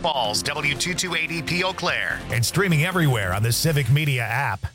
Falls, W228EP Eau Claire, and streaming everywhere on the Civic Media app.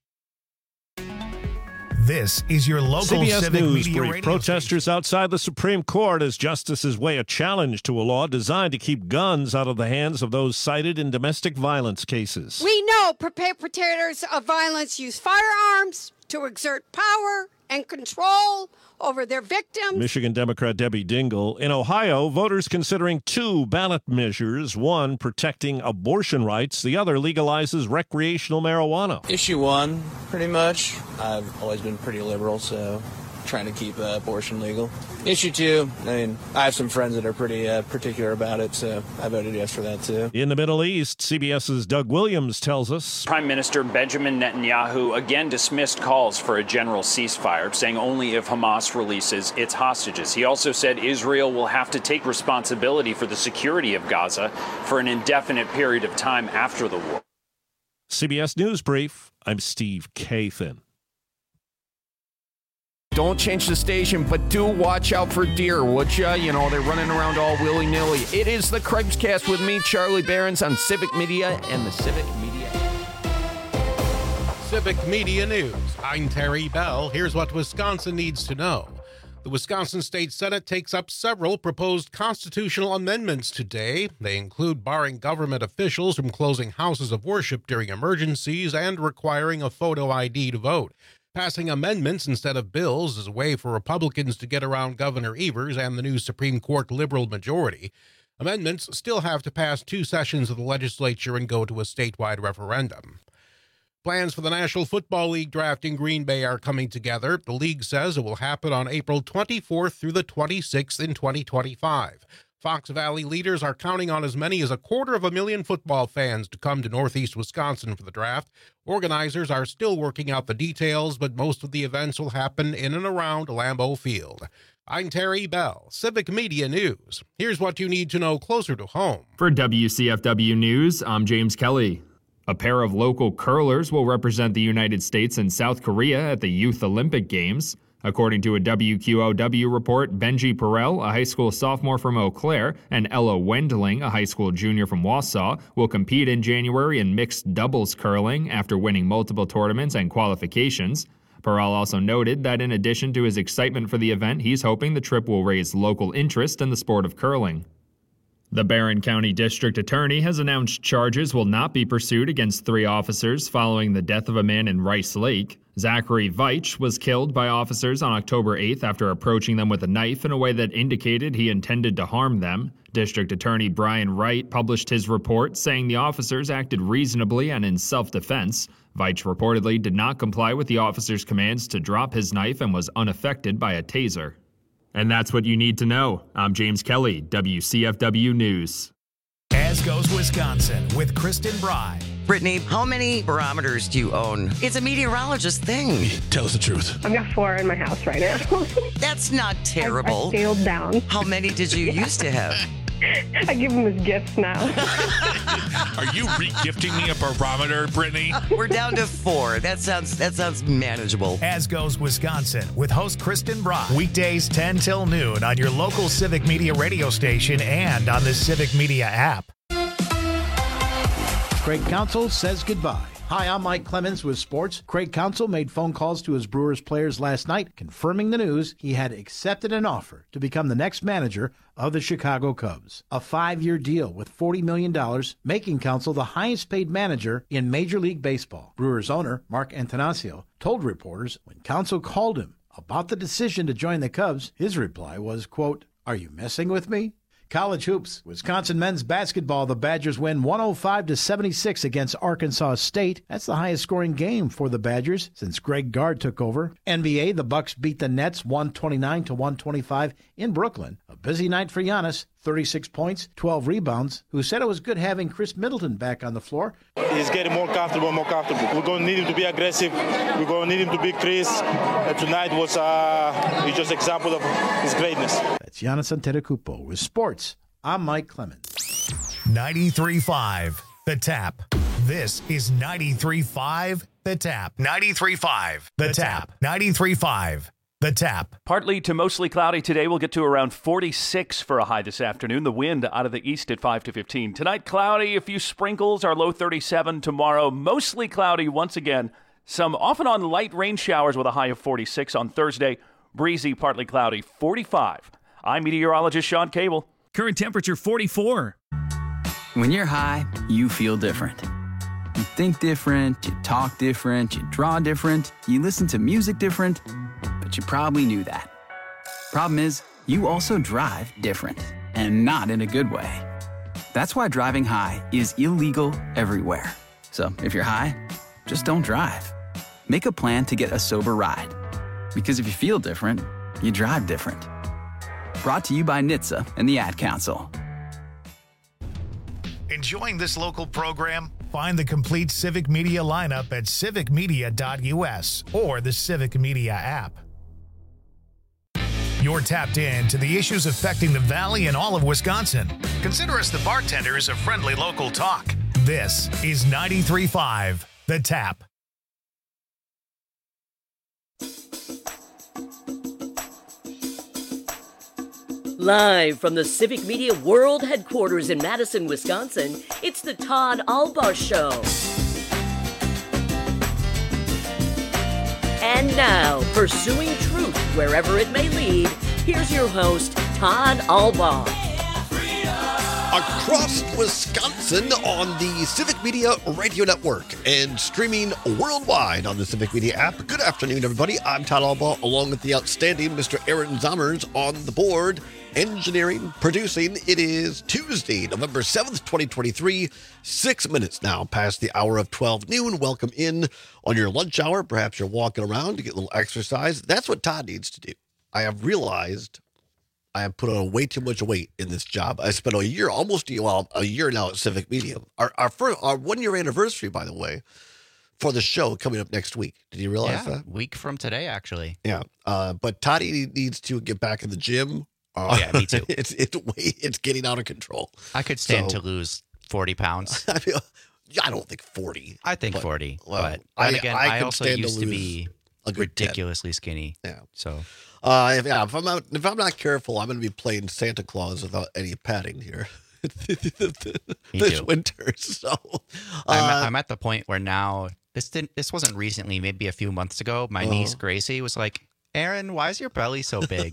This is your local CBS Civic News Media brief. radio Protesters station. outside the Supreme Court as justices weigh a challenge to a law designed to keep guns out of the hands of those cited in domestic violence cases. We know perpetrators of violence use firearms to exert power and control over their victims. Michigan Democrat Debbie Dingell. In Ohio, voters considering two ballot measures, one protecting abortion rights, the other legalizes recreational marijuana. Issue one, pretty much. I've always been pretty liberal, so trying to keep abortion legal. Issue two, I have some friends that are pretty particular about it, so I voted yes for that too. In the Middle East, CBS's Doug Williams tells us Prime Minister Benjamin Netanyahu again dismissed calls for a general ceasefire, saying only if Hamas releases its hostages. He also said Israel will have to take responsibility for the security of Gaza for an indefinite period of time after the war. CBS News Brief, I'm Steve Kathan. Don't change the station, but do watch out for deer, would ya? You know, they're running around all willy-nilly. It is the Craig's Cast with me, Charlie Behrens, on Civic Media and the Civic Media. Civic Media News. I'm Terry Bell. Here's what Wisconsin needs to know. The Wisconsin State Senate takes up several proposed constitutional amendments today. They include barring government officials from closing houses of worship during emergencies and requiring a photo ID to vote. Passing amendments instead of bills is a way for Republicans to get around Governor Evers and the new Supreme Court liberal majority. Amendments still have to pass two sessions of the legislature and go to a statewide referendum. Plans for the National Football League draft in Green Bay are coming together. The league says it will happen on April 24th through the 26th in 2025. Fox Valley leaders are counting on as many as 250,000 football fans to come to Northeast Wisconsin for the draft. Organizers are still working out the details, but most of the events will happen in and around Lambeau Field. I'm Terry Bell, Civic Media News. Here's what you need to know closer to home. For WCFW News, I'm James Kelly. A pair of local curlers will represent the United States and South Korea at the Youth Olympic Games. According to a WQOW report, Benji Perel, a high school sophomore from Eau Claire, and Ella Wendling, a high school junior from Wausau, will compete in January in mixed doubles curling after winning multiple tournaments and qualifications. Perel also noted that in addition to his excitement for the event, he's hoping the trip will raise local interest in the sport of curling. The Barron County District Attorney has announced charges will not be pursued against 3 officers following the death of a man in Rice Lake. Zachary Veitch was killed by officers on October 8th after approaching them with a knife in a way that indicated he intended to harm them. District Attorney Brian Wright published his report saying the officers acted reasonably and in self-defense. Veitch reportedly did not comply with the officer's commands to drop his knife and was unaffected by a taser. And that's what you need to know. I'm James Kelly, WCFW News. As goes Wisconsin with Kristen Bry. Brittany, how many barometers do you own? It's a meteorologist thing. Tell us the truth. I've got 4 in my house right now. That's not terrible. I scaled down. How many did you used to have? I give them as gifts now. Are you re-gifting me a barometer, Brittany? We're down to 4. That sounds manageable. As goes Wisconsin with host Kristen Bry. Weekdays 10 till noon on your local Civic Media radio station and on the Civic Media app. Craig Counsell says goodbye. Hi, I'm Mike Clemens with sports. Craig Counsell made phone calls to his Brewers players last night, confirming the news he had accepted an offer to become the next manager of the Chicago Cubs. A 5-year deal with $40 million, making Counsell the highest-paid manager in Major League Baseball. Brewers owner Mark Antanasio told reporters when Counsell called him about the decision to join the Cubs, his reply was, quote, "Are you messing with me?" College hoops. Wisconsin men's basketball. The Badgers win 105-76 against Arkansas State. That's the highest scoring game for the Badgers since Greg Gard took over. NBA, the Bucks beat the Nets 129-125 in Brooklyn. A busy night for Giannis. 36 points, 12 rebounds, who said it was good having Chris Middleton back on the floor. He's getting more comfortable. We're going to need him to be aggressive. We're going to need him to be Chris. Tonight was just an example of his greatness. That's Giannis Antetokounmpo with sports. I'm Mike Clemens. 93.5, The Tap. This is 93.5, The Tap. 93.5, The Tap. 93.5, The Tap. Partly to mostly cloudy today. We'll get to around 46 for a high this afternoon. The wind out of the east at 5 to 15. Tonight, cloudy, a few sprinkles, our low 37. Tomorrow, mostly cloudy once again. Some off and on light rain showers with a high of 46 on Thursday. Breezy, partly cloudy, 45. I'm meteorologist Sean Cable. Current temperature 44. When you're high, you feel different. You think different, you talk different, you draw different, you listen to music different, but you probably knew that. Problem is, you also drive different, and not in a good way. That's why driving high is illegal everywhere. So if you're high, just don't drive. Make a plan to get a sober ride. Because if you feel different, you drive different. Brought to you by NHTSA and the Ad Council. Enjoying this local program? Find the complete Civic Media lineup at civicmedia.us or the Civic Media app. You're tapped in to the issues affecting the Valley and all of Wisconsin. Consider us the bartenders of friendly local talk. This is 93.5 The Tap. Live from the Civic Media World Headquarters in Madison, Wisconsin, it's the Todd Albaugh Show. And now, pursuing truth wherever it may lead, here's your host, Todd Albaugh. Across Wisconsin on the Civic Media Radio Network and streaming worldwide on the Civic Media app. Good afternoon, everybody. I'm Todd Albaugh, along with the outstanding Mr. Aaron Zommers on the board, engineering, producing. It is Tuesday, November 7th, 2023, 6 minutes now past the hour of 12 noon. Welcome in on your lunch hour. Perhaps you're walking around to get a little exercise. That's what Todd needs to do. I have realized I have put on way too much weight in this job. I spent a year now at Civic Media. Our 1 year anniversary, by the way, for the show coming up next week. Did you realize that? Week from today, actually. Yeah. But Toddy needs to get back in the gym. Me too. It's getting out of control. I could stand to lose 40 pounds. I don't think 40. I think 40. Well, but I also used to lose be ridiculously skinny. Yeah. So if I'm not careful, I'm going to be playing Santa Claus without any padding here this winter. So I'm at the point where now this wasn't recently, maybe a few months ago. My niece Gracie was like, "Aaron, why is your belly so big?"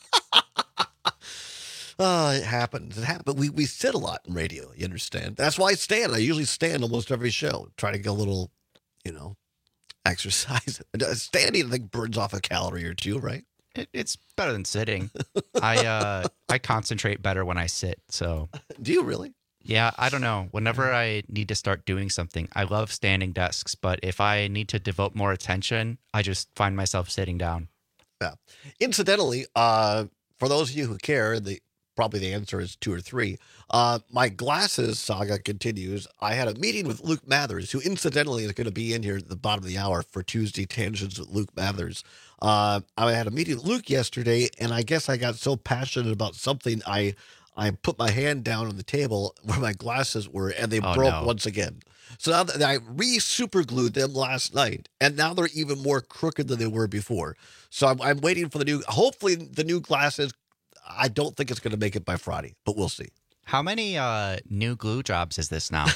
It happens. But we sit a lot in radio, you understand? That's why I stand. I usually stand almost every show. Try to get a little, exercise. Standing, I think, burns off a calorie or two, right? It's better than sitting. I concentrate better when I sit. So do you really? Yeah, I don't know. Whenever I need to start doing something, I love standing desks. But if I need to devote more attention, I just find myself sitting down. Yeah. Incidentally, for those of you who care, probably the answer is 2 or 3. My glasses saga continues. I had a meeting with Luke Mathers, who incidentally is going to be in here at the bottom of the hour for Tuesday Tangents with Luke Mathers. I had a meeting with Luke yesterday, and I guess I got so passionate about something, I put my hand down on the table where my glasses were, and they broke once again. So now that I super glued them last night, and now they're even more crooked than they were before. So I'm waiting for hopefully the new glasses. I don't think it's going to make it by Friday, but we'll see. How many new glue jobs is this now?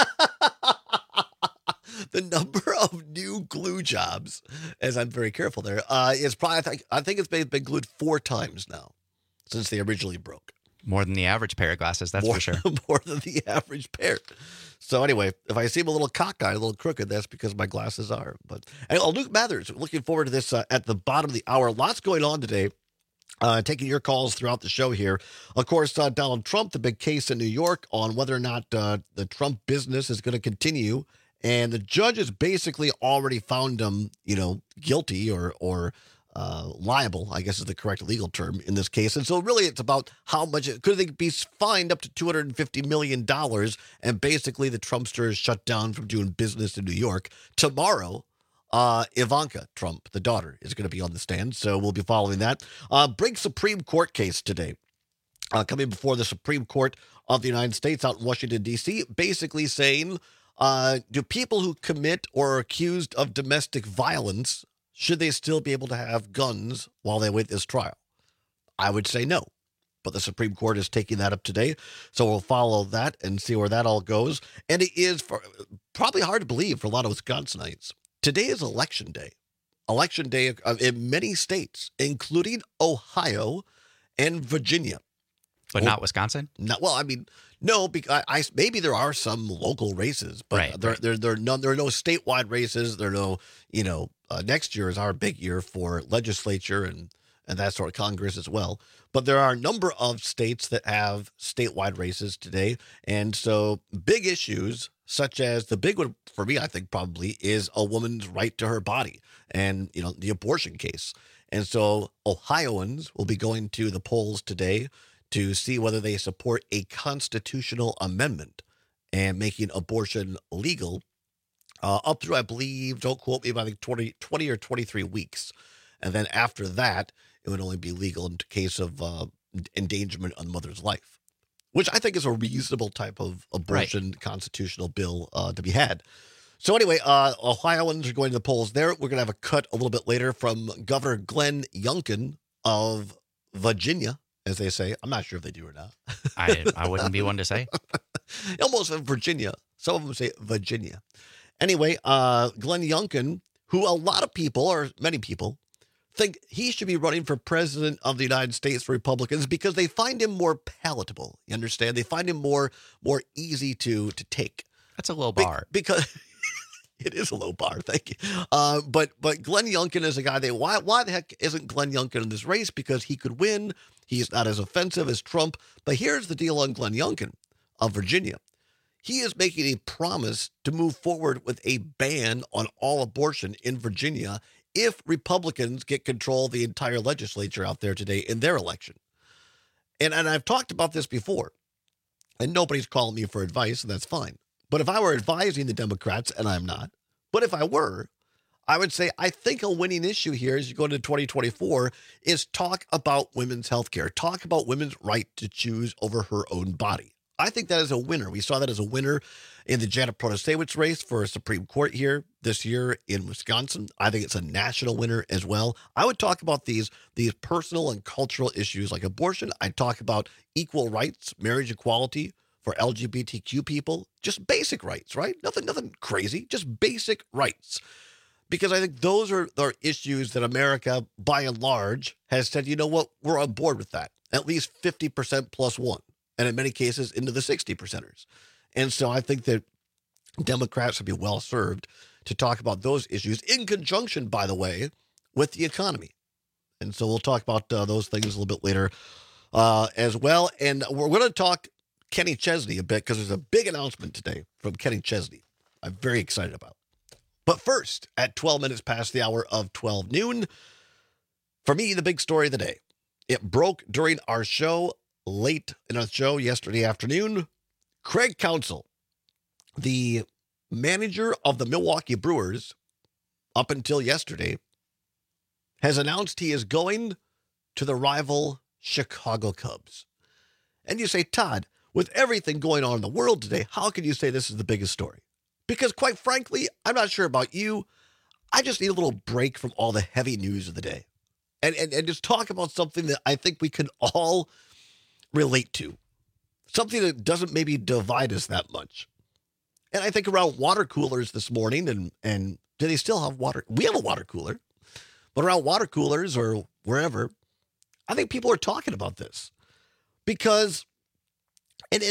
The number of new glue jobs, as I'm very careful there, is probably, I think it's been glued 4 times now since they originally broke. More than the average pair of glasses, that's for sure. More than the average pair. So anyway, if I seem a little cockeyed, a little crooked, that's because my glasses are. But Luke Mathers, looking forward to this at the bottom of the hour. Lots going on today. Taking your calls throughout the show here. Of course, Donald Trump, the big case in New York on whether or not the Trump business is going to continue. And the judge has basically already found him, guilty or liable, I guess is the correct legal term in this case. And so really it's about how much could they be fined up to $250 million. And basically the Trumpster is shut down from doing business in New York. Tomorrow, Ivanka Trump, the daughter, is going to be on the stand, so we'll be following that. Big Supreme Court case today, coming before the Supreme Court of the United States out in Washington, D.C., basically saying, do people who commit or are accused of domestic violence Should they still be able to have guns while they wait this trial? I would say no. But the Supreme Court is taking that up today. So we'll follow that and see where that all goes. And it is probably hard to believe for a lot of Wisconsinites. Today is election day. Election day in many states, including Ohio and Virginia. But not Wisconsin? No, because maybe there are some local races, but there are no statewide races. There are no, next year is our big year for legislature and that sort of Congress as well. But there are a number of states that have statewide races today. And so big issues, such as the big one for me, I think probably is a woman's right to her body and, the abortion case. And so Ohioans will be going to the polls today to see whether they support a constitutional amendment and making abortion legal up through, I believe, don't quote me, but I think 20 or 23 weeks. And then after that, it would only be legal in case of endangerment of the mother's life, which I think is a reasonable type of abortion constitutional bill to be had. So anyway, Ohioans are going to the polls there. We're going to have a cut a little bit later from Governor Glenn Youngkin of Virginia, as they say. I'm not sure if they do or not. I wouldn't be one to say. Almost Virginia. Some of them say Virginia. Anyway, Glenn Youngkin, who a lot of people, or many people, think he should be running for president of the United States for Republicans because they find him more palatable. You understand? They find him more easy to take. That's a low bar. Because it is a low bar. Thank you. But Glenn Youngkin is a guy why the heck isn't Glenn Youngkin in this race? Because he could win. He's not as offensive as Trump. But here's the deal on Glenn Youngkin of Virginia. He is making a promise to move forward with a ban on all abortion in Virginia if Republicans get control of the entire legislature out there today in their election. And I've talked about this before, and nobody's calling me for advice, and that's fine. But if I were advising the Democrats, and I'm not, but if I were, I would say I think a winning issue here as you go into 2024 is talk about women's health care, talk about women's right to choose over her own body. I think that is a winner. We saw that as a winner in the Janet Protasewicz race for a Supreme Court here this year in Wisconsin. I think it's a national winner as well. I would talk about these personal and cultural issues like abortion. I'd talk about equal rights, marriage equality for LGBTQ people, just basic rights, right? Nothing crazy, just basic rights. Because I think those are issues that America, by and large, has said, you know what, we're on board with that. At least 50% plus one. And in many cases, into the 60%ers. And so I think that Democrats would be well served to talk about those issues in conjunction, by the way, with the economy. And so we'll talk about those things a little bit later as well. And we're going to talk Kenny Chesney a bit because there's a big announcement today from Kenny Chesney I'm very excited about. But first, at 12 minutes past the hour of 12 noon, for me, the big story of the day. It broke during our show late in our show yesterday afternoon. Craig Counsell, the manager of the Milwaukee Brewers up until yesterday, has announced he is going to the rival Chicago Cubs. And you say, Todd, with everything going on in the world today, how can you say this is the biggest story? Because quite frankly, I'm not sure about you. I just need a little break from all the heavy news of the day and just talk about something that I think we can all relate to, something that doesn't maybe divide us that much. And I think around water coolers this morning, and do they still have water? We have a water cooler, but around water coolers or wherever, I think people are talking about this because, and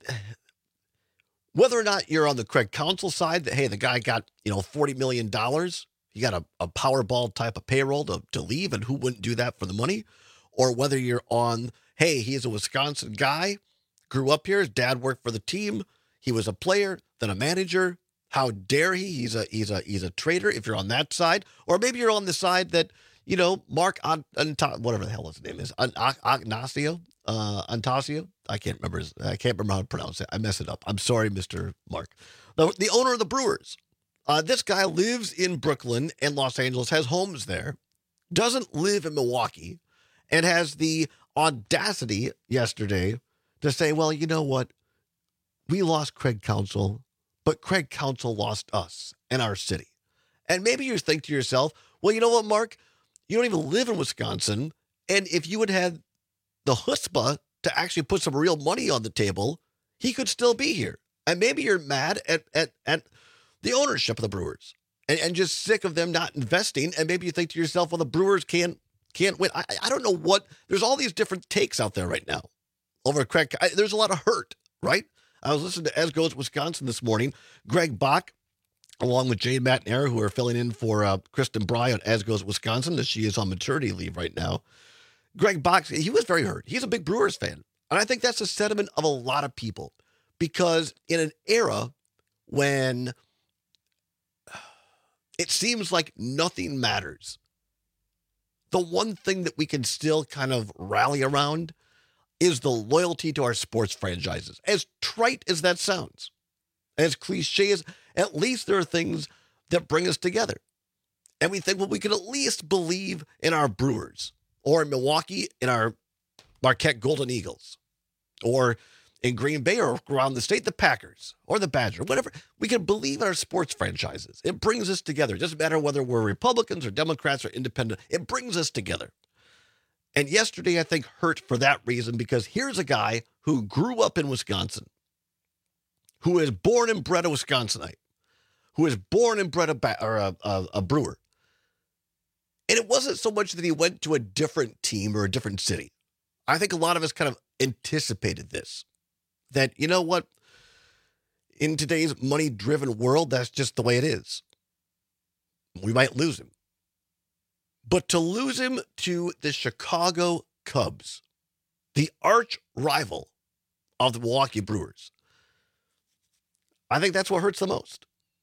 whether or not you're on the Craig Counsell side that, hey, the guy got, $40 million, he got a Powerball type of payroll to leave, and who wouldn't do that for the money? Or whether you're on, hey, he's a Wisconsin guy, grew up here, his dad worked for the team, he was a player, then a manager. How dare he? He's a traitor if you're on that side. Or maybe you're on the side that, Mark, whatever the hell his name is, Antasio. I can't remember how to pronounce it. I mess it up. I'm sorry, Mr. Mark. The owner of the Brewers. This guy lives in Brooklyn and Los Angeles, has homes there, doesn't live in Milwaukee, and has the audacity yesterday to say, well, you know what? We lost Craig Counsell, but Craig Counsell lost us and our city. And maybe you think to yourself, well, you know what, Mark? You don't even live in Wisconsin. And if you had had the chutzpah to actually put some real money on the table, he could still be here. And maybe you're mad at the ownership of the Brewers and just sick of them not investing. And maybe you think to yourself, well, the Brewers can't win. I don't know what. There's all these different takes out there right now over Craig. There's a lot of hurt, right? I was listening to As Goes Wisconsin this morning. Greg Bach, along with Jane McNair, who are filling in for Kristen Bry on As Goes Wisconsin, as she is on maternity leave right now. Greg Bach, he was very hurt. He's a big Brewers fan. And I think that's the sentiment of a lot of people. Because in an era when it seems like nothing matters, the one thing that we can still kind of rally around is the loyalty to our sports franchises. As trite as that sounds, as cliche as, at least there are things that bring us together. And we think, well, we can at least believe in our Brewers, or in Milwaukee, in our Marquette Golden Eagles, or in Green Bay, or around the state, the Packers, or the Badgers, whatever. We can believe in our sports franchises. It brings us together. It doesn't matter whether we're Republicans or Democrats or independent. It brings us together. And yesterday, I think, hurt for that reason, because here's a guy who grew up in Wisconsin, who is born and bred a Wisconsinite, who is born and bred a Brewer. And it wasn't so much that he went to a different team or a different city. I think a lot of us kind of anticipated this. That, you know what, in today's money-driven world, that's just the way it is. We might lose him. But to lose him to the Chicago Cubs, the arch rival of the Milwaukee Brewers, I think that's what hurts the most.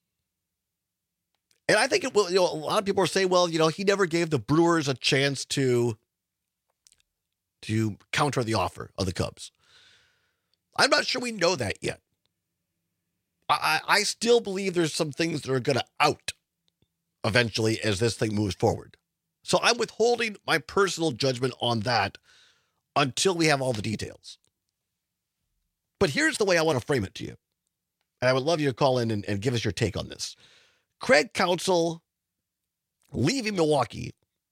And I think it will, a lot of people are saying, well, he never gave the Brewers a chance to counter the offer of the Cubs. I'm not sure we know that yet. I still believe there's some things that are going to out eventually as this thing moves forward. So I'm withholding my personal judgment on that until we have all the details. But here's the way I want to frame it to you. And I would love you to call in and give us your take on this. Craig Counsell leaving Milwaukee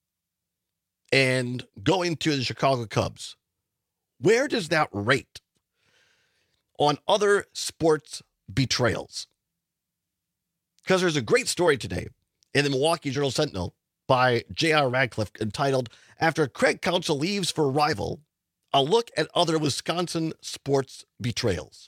and going to the Chicago Cubs. Where does that rate on other sports betrayals? Because there's a great story today in the Milwaukee Journal-Sentinel by J.R. Radcliffe entitled, After Craig Counsell Leaves for Rival, a Look at Other Wisconsin Sports Betrayals.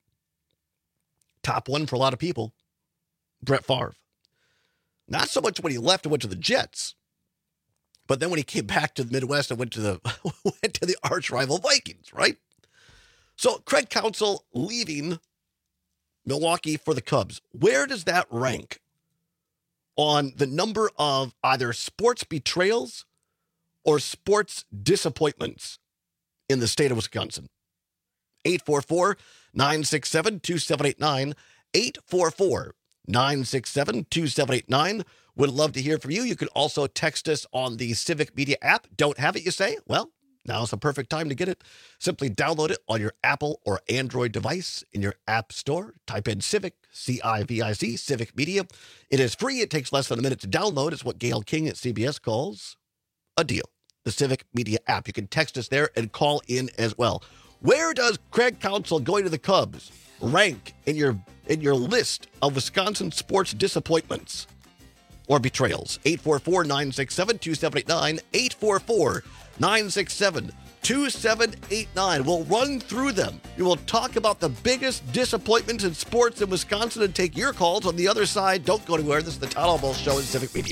Top one for a lot of people, Brett Favre. Not so much when he left and went to the Jets, but then when he came back to the Midwest and went to the arch rival Vikings, right? So Craig Counsell leaving Milwaukee for the Cubs. Where does that rank on the number of either sports betrayals or sports disappointments in the state of Wisconsin? 844-967-2789. 844-967-2789. Would love to hear from you. You can also text us on the Civic Media app. Don't have it, you say? Well, now's the perfect time to get it. Simply download it on your Apple or Android device in your app store. Type in Civic, C-I-V-I-C, Civic Media. It is free. It takes less than a minute to download. It's what Gail King at CBS calls a deal. The Civic Media app. You can text us there and call in as well. Where does Craig Counsell going to the Cubs rank in your list of Wisconsin sports disappointments or betrayals? 844-967-2789. 844-967-2789. We'll run through them. We will talk about the biggest disappointments in sports in Wisconsin and take your calls on the other side. Don't go anywhere. This is the Todd Albaugh Show in Civic Media.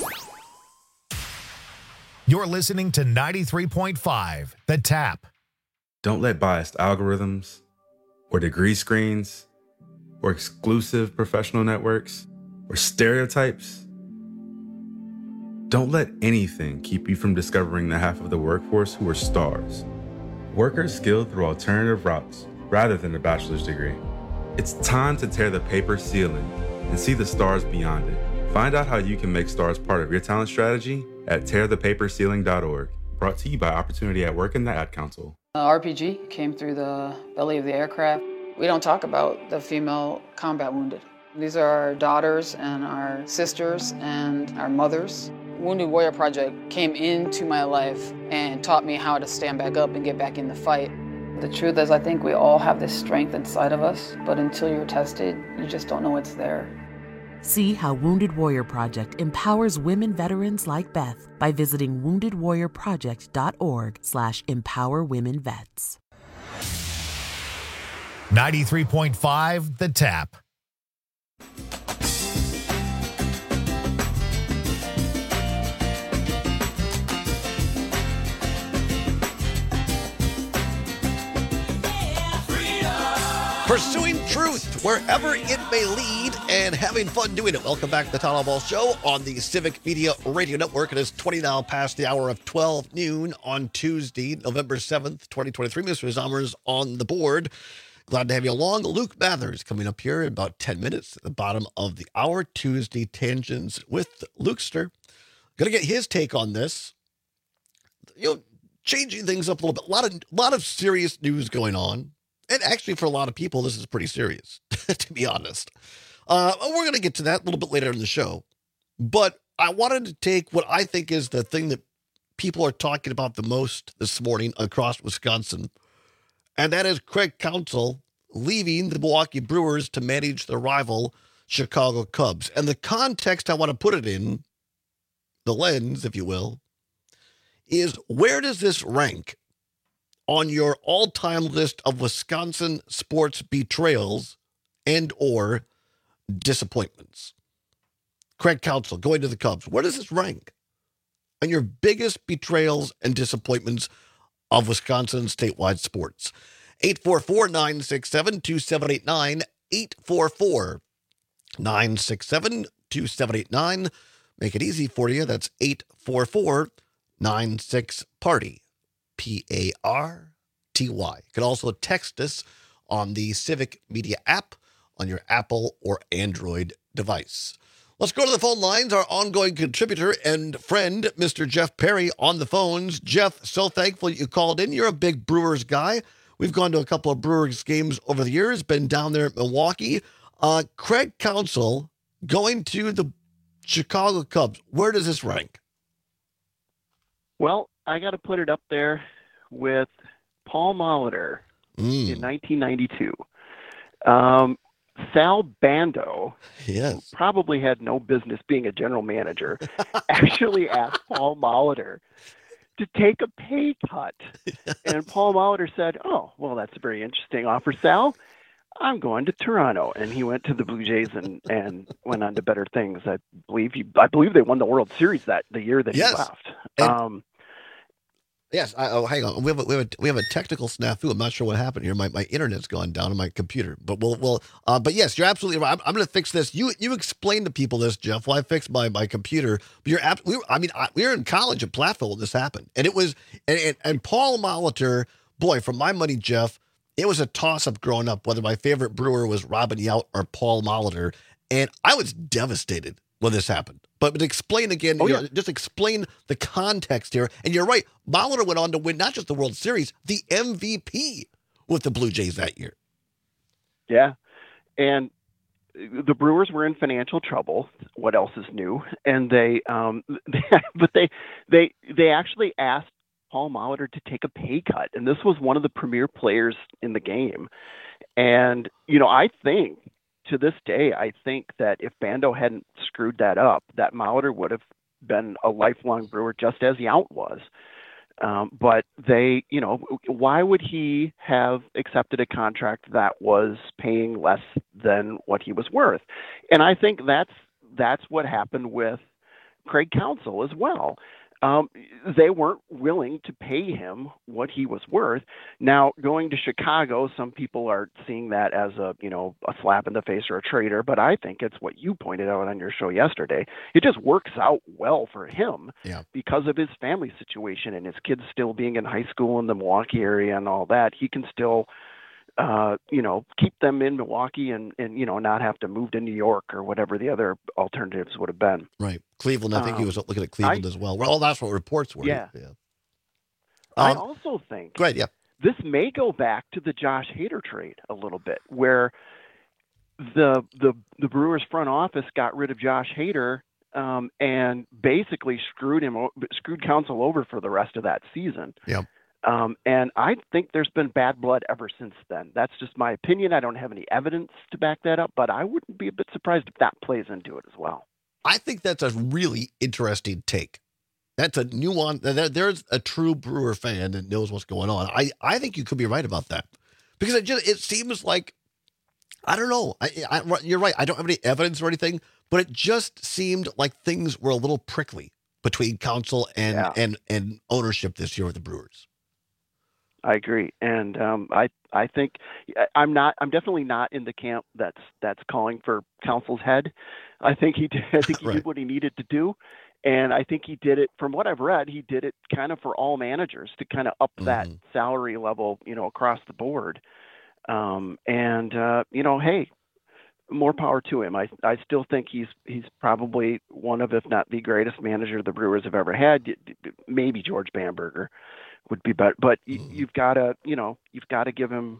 You're listening to 93.5, The Tap. Don't let biased algorithms or degree screens or exclusive professional networks or stereotypes, don't let anything keep you from discovering the half of the workforce who are stars. Workers skilled through alternative routes rather than a bachelor's degree. It's time to tear the paper ceiling and see the stars beyond it. Find out how you can make stars part of your talent strategy at tearthepaperceiling.org. Brought to you by Opportunity at Work and the Ad Council. RPG came through the belly of the aircraft. We don't talk about the female combat wounded. These are our daughters and our sisters and our mothers. Wounded Warrior Project came into my life and taught me how to stand back up and get back in the fight. The truth is, I think we all have this strength inside of us, but until you're tested, you just don't know it's there. See how Wounded Warrior Project empowers women veterans like Beth by visiting woundedwarriorproject.org/empowerwomenvets. 93.5 The Tap. Pursuing truth wherever it may lead and having fun doing it. Welcome back to the Todd Ball Show on the Civic Media Radio Network. It is 20 now past the hour of 12 noon on Tuesday, November 7th, 2023. Mr. Zommers on the board. Glad to have you along. Luke Mathers coming up here in about 10 minutes at the bottom of the hour. Tuesday Tangents with Lukester. Going to get his take on this. Changing things up a little bit. A lot of serious news going on. And actually, for a lot of people, this is pretty serious, to be honest. We're going to get to that a little bit later in the show. But I wanted to take what I think is the thing that people are talking about the most this morning across Wisconsin, and that is Craig Counsell leaving the Milwaukee Brewers to manage the rival Chicago Cubs. And the context I want to put it in, the lens, if you will, is where does this rank on your all-time list of Wisconsin sports betrayals and or disappointments? Craig Counsell going to the Cubs. Where does this rank on your biggest betrayals and disappointments of Wisconsin statewide sports? 844-967-2789, 844-967-2789. Make it easy for you. That's 844-96-PARTY. PARTY. You can also text us on the Civic Media app on your Apple or Android device. Let's go to the phone lines. Our ongoing contributor and friend, Mr. Jeff Perry, on the phones. Jeff, so thankful you called in. You're a big Brewers guy. We've gone to a couple of Brewers games over the years, been down there at Milwaukee. Craig Counsell going to the Chicago Cubs. Where does this rank? Well, I got to put it up there with Paul Molitor in 1992. Sal Bando, who probably had no business being a general manager, actually asked Paul Molitor to take a pay cut. And Paul Molitor said, "Oh, well, that's a very interesting offer, Sal. I'm going to Toronto." And he went to the Blue Jays and went on to better things. I believe they won the World Series the year that he left. Yes. Hang on. We have a technical snafu. I'm not sure what happened here. My internet's gone down on my computer. But but yes, you're absolutely right. I'm going to fix this. You explain to people this, Jeff. Well, I fixed my computer. But we were in college at Platteville when this happened, and it was and Paul Molitor. Boy, for my money, Jeff, it was a toss up growing up whether my favorite brewer was Robin Yount or Paul Molitor, and I was devastated when this happened. But explain again, just explain the context here. And you're right, Molitor went on to win not just the World Series, the MVP with the Blue Jays that year. Yeah, and the Brewers were in financial trouble. What else is new? And they actually asked Paul Molitor to take a pay cut, and this was one of the premier players in the game. And I think, to this day, I think that if Bando hadn't screwed that up, that Molitor would have been a lifelong Brewer just as Yount was. But why would he have accepted a contract that was paying less than what he was worth? And I think that's what happened with Craig Counsell as well. They weren't willing to pay him what he was worth. Now, going to Chicago, some people are seeing that as a slap in the face or a traitor, but I think it's what you pointed out on your show yesterday. It just works out well for him because of his family situation and his kids still being in high school in the Milwaukee area and all that. He can still keep them in Milwaukee and not have to move to New York or whatever the other alternatives would have been. Right. Cleveland, I think he was looking at Cleveland as well. Well, that's what reports were. Yeah. I also think this may go back to the Josh Hader trade a little bit, where the Brewers front office got rid of Josh Hader and basically screwed Counsell over for the rest of that season. Yep. And I think there's been bad blood ever since then. That's just my opinion. I don't have any evidence to back that up, but I wouldn't be a bit surprised if that plays into it as well. I think that's a really interesting take. That's a nuance. There's a true Brewer fan that knows what's going on. I think you could be right about that, because it seems like, I don't know. You're right. I don't have any evidence or anything, but it just seemed like things were a little prickly between Counsell and ownership this year with the Brewers. I agree, and I think I'm definitely not in the camp that's calling for Counsell's head. I think he did what he needed to do, and I think he did it. From what I've read, he did it kind of for all managers to kind of up that salary level, across the board. Hey, more power to him. I still think he's probably one of, if not the greatest manager the Brewers have ever had. Maybe George Bamberger would be better, but you've got to give him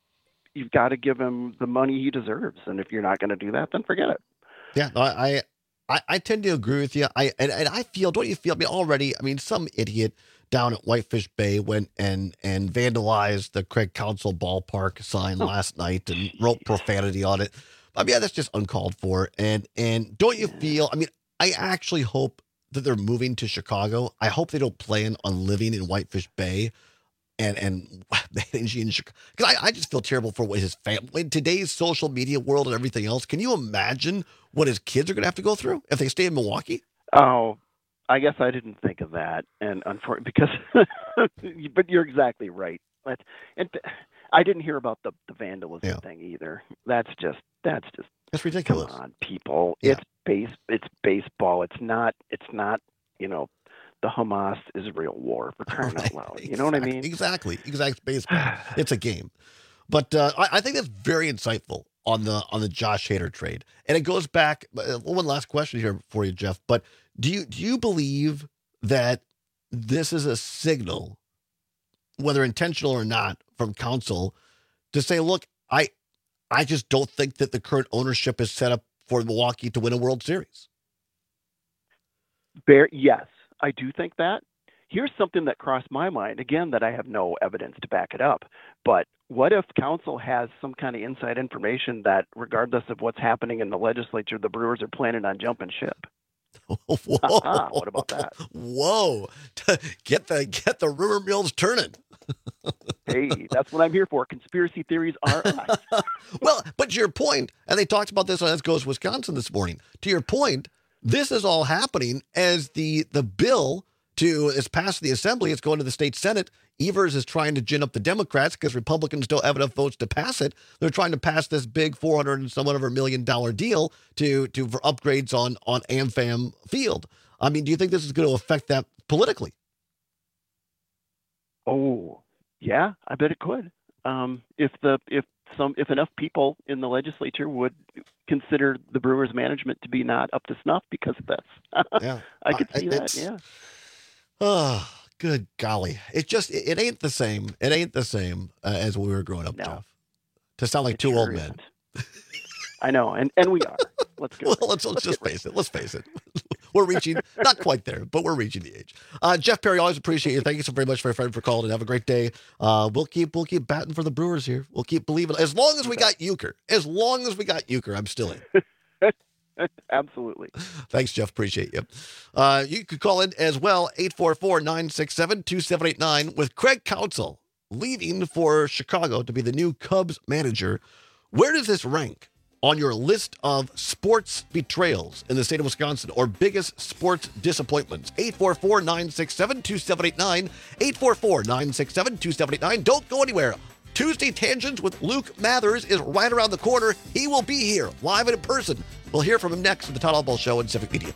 the money he deserves. And if you're not going to do that, then forget it. Yeah, I tend to agree with you. I feel, don't you feel? Already, some idiot down at Whitefish Bay went and vandalized the Craig Counsell ballpark sign last night and wrote profanity on it. That's just uncalled for. And don't you feel? I actually hope that they're moving to Chicago. I hope they don't plan on living in Whitefish Bay and managing in Chicago. Because I just feel terrible for what his family, in today's social media world and everything else. Can you imagine what his kids are going to have to go through if they stay in Milwaukee? Oh, I guess I didn't think of that. And unfortunately, but you're exactly right. And I didn't hear about the vandalism thing either. That's ridiculous. Come on, people. Yeah. It's baseball. It's not, the Hamas-Israel war, for crying out loud. You know what I mean? Exactly. Baseball. It's a game. But I think that's very insightful on the Josh Hader trade. And it goes back, one last question here for you, Jeff. But do you believe that this is a signal, whether intentional or not, from Counsell to say, look, I just don't think that the current ownership is set up for Milwaukee to win a World Series? Yes, I do think that. Here's something that crossed my mind, again, that I have no evidence to back it up. But what if Counsell has some kind of inside information that, regardless of what's happening in the legislature, the Brewers are planning on jumping ship? Whoa. What about that? Whoa. Get the rumor mills turning. Hey, that's what I'm here for. Conspiracy theories are us. Well, but to your point, and they talked about this on Let's Go Wisconsin this morning. To your point, this is all happening as the bill is passed the Assembly. It's going to the state Senate. Evers is trying to gin up the Democrats because Republicans don't have enough votes to pass it. They're trying to pass this big $400 and some $1 million deal for upgrades on AmFam Field. Do you think this is going to affect that politically? Oh, yeah, I bet it could. If enough people in the legislature would consider the Brewers management to be not up to snuff because of this. Yeah, I could see that. Yeah. Oh, good golly. It ain't the same. It ain't the same as when we were growing up, no. Jeff. To sound like two old men. I know, and we are. Let's go. Well, let's just face it. Let's face it. We're reaching, not quite there, but we're reaching the age. Jeff Perry, always appreciate you. Thank you so very much, my friend, for calling, and have a great day. We'll keep batting for the Brewers here. We'll keep believing. As long as we got Euchre. I'm still in. Absolutely. Thanks, Jeff. Appreciate you. You could call in as well, 844-967-2789, with Craig Counsell leaving for Chicago to be the new Cubs manager. Where does this rank on your list of sports betrayals in the state of Wisconsin, or biggest sports disappointments? 844-967-2789, 844-967-2789. Don't go anywhere. Tuesday Tangents with Luke Mathers is right around the corner. He will be here, live and in person. We'll hear from him next on the Todd Albaugh Show on Civic Media.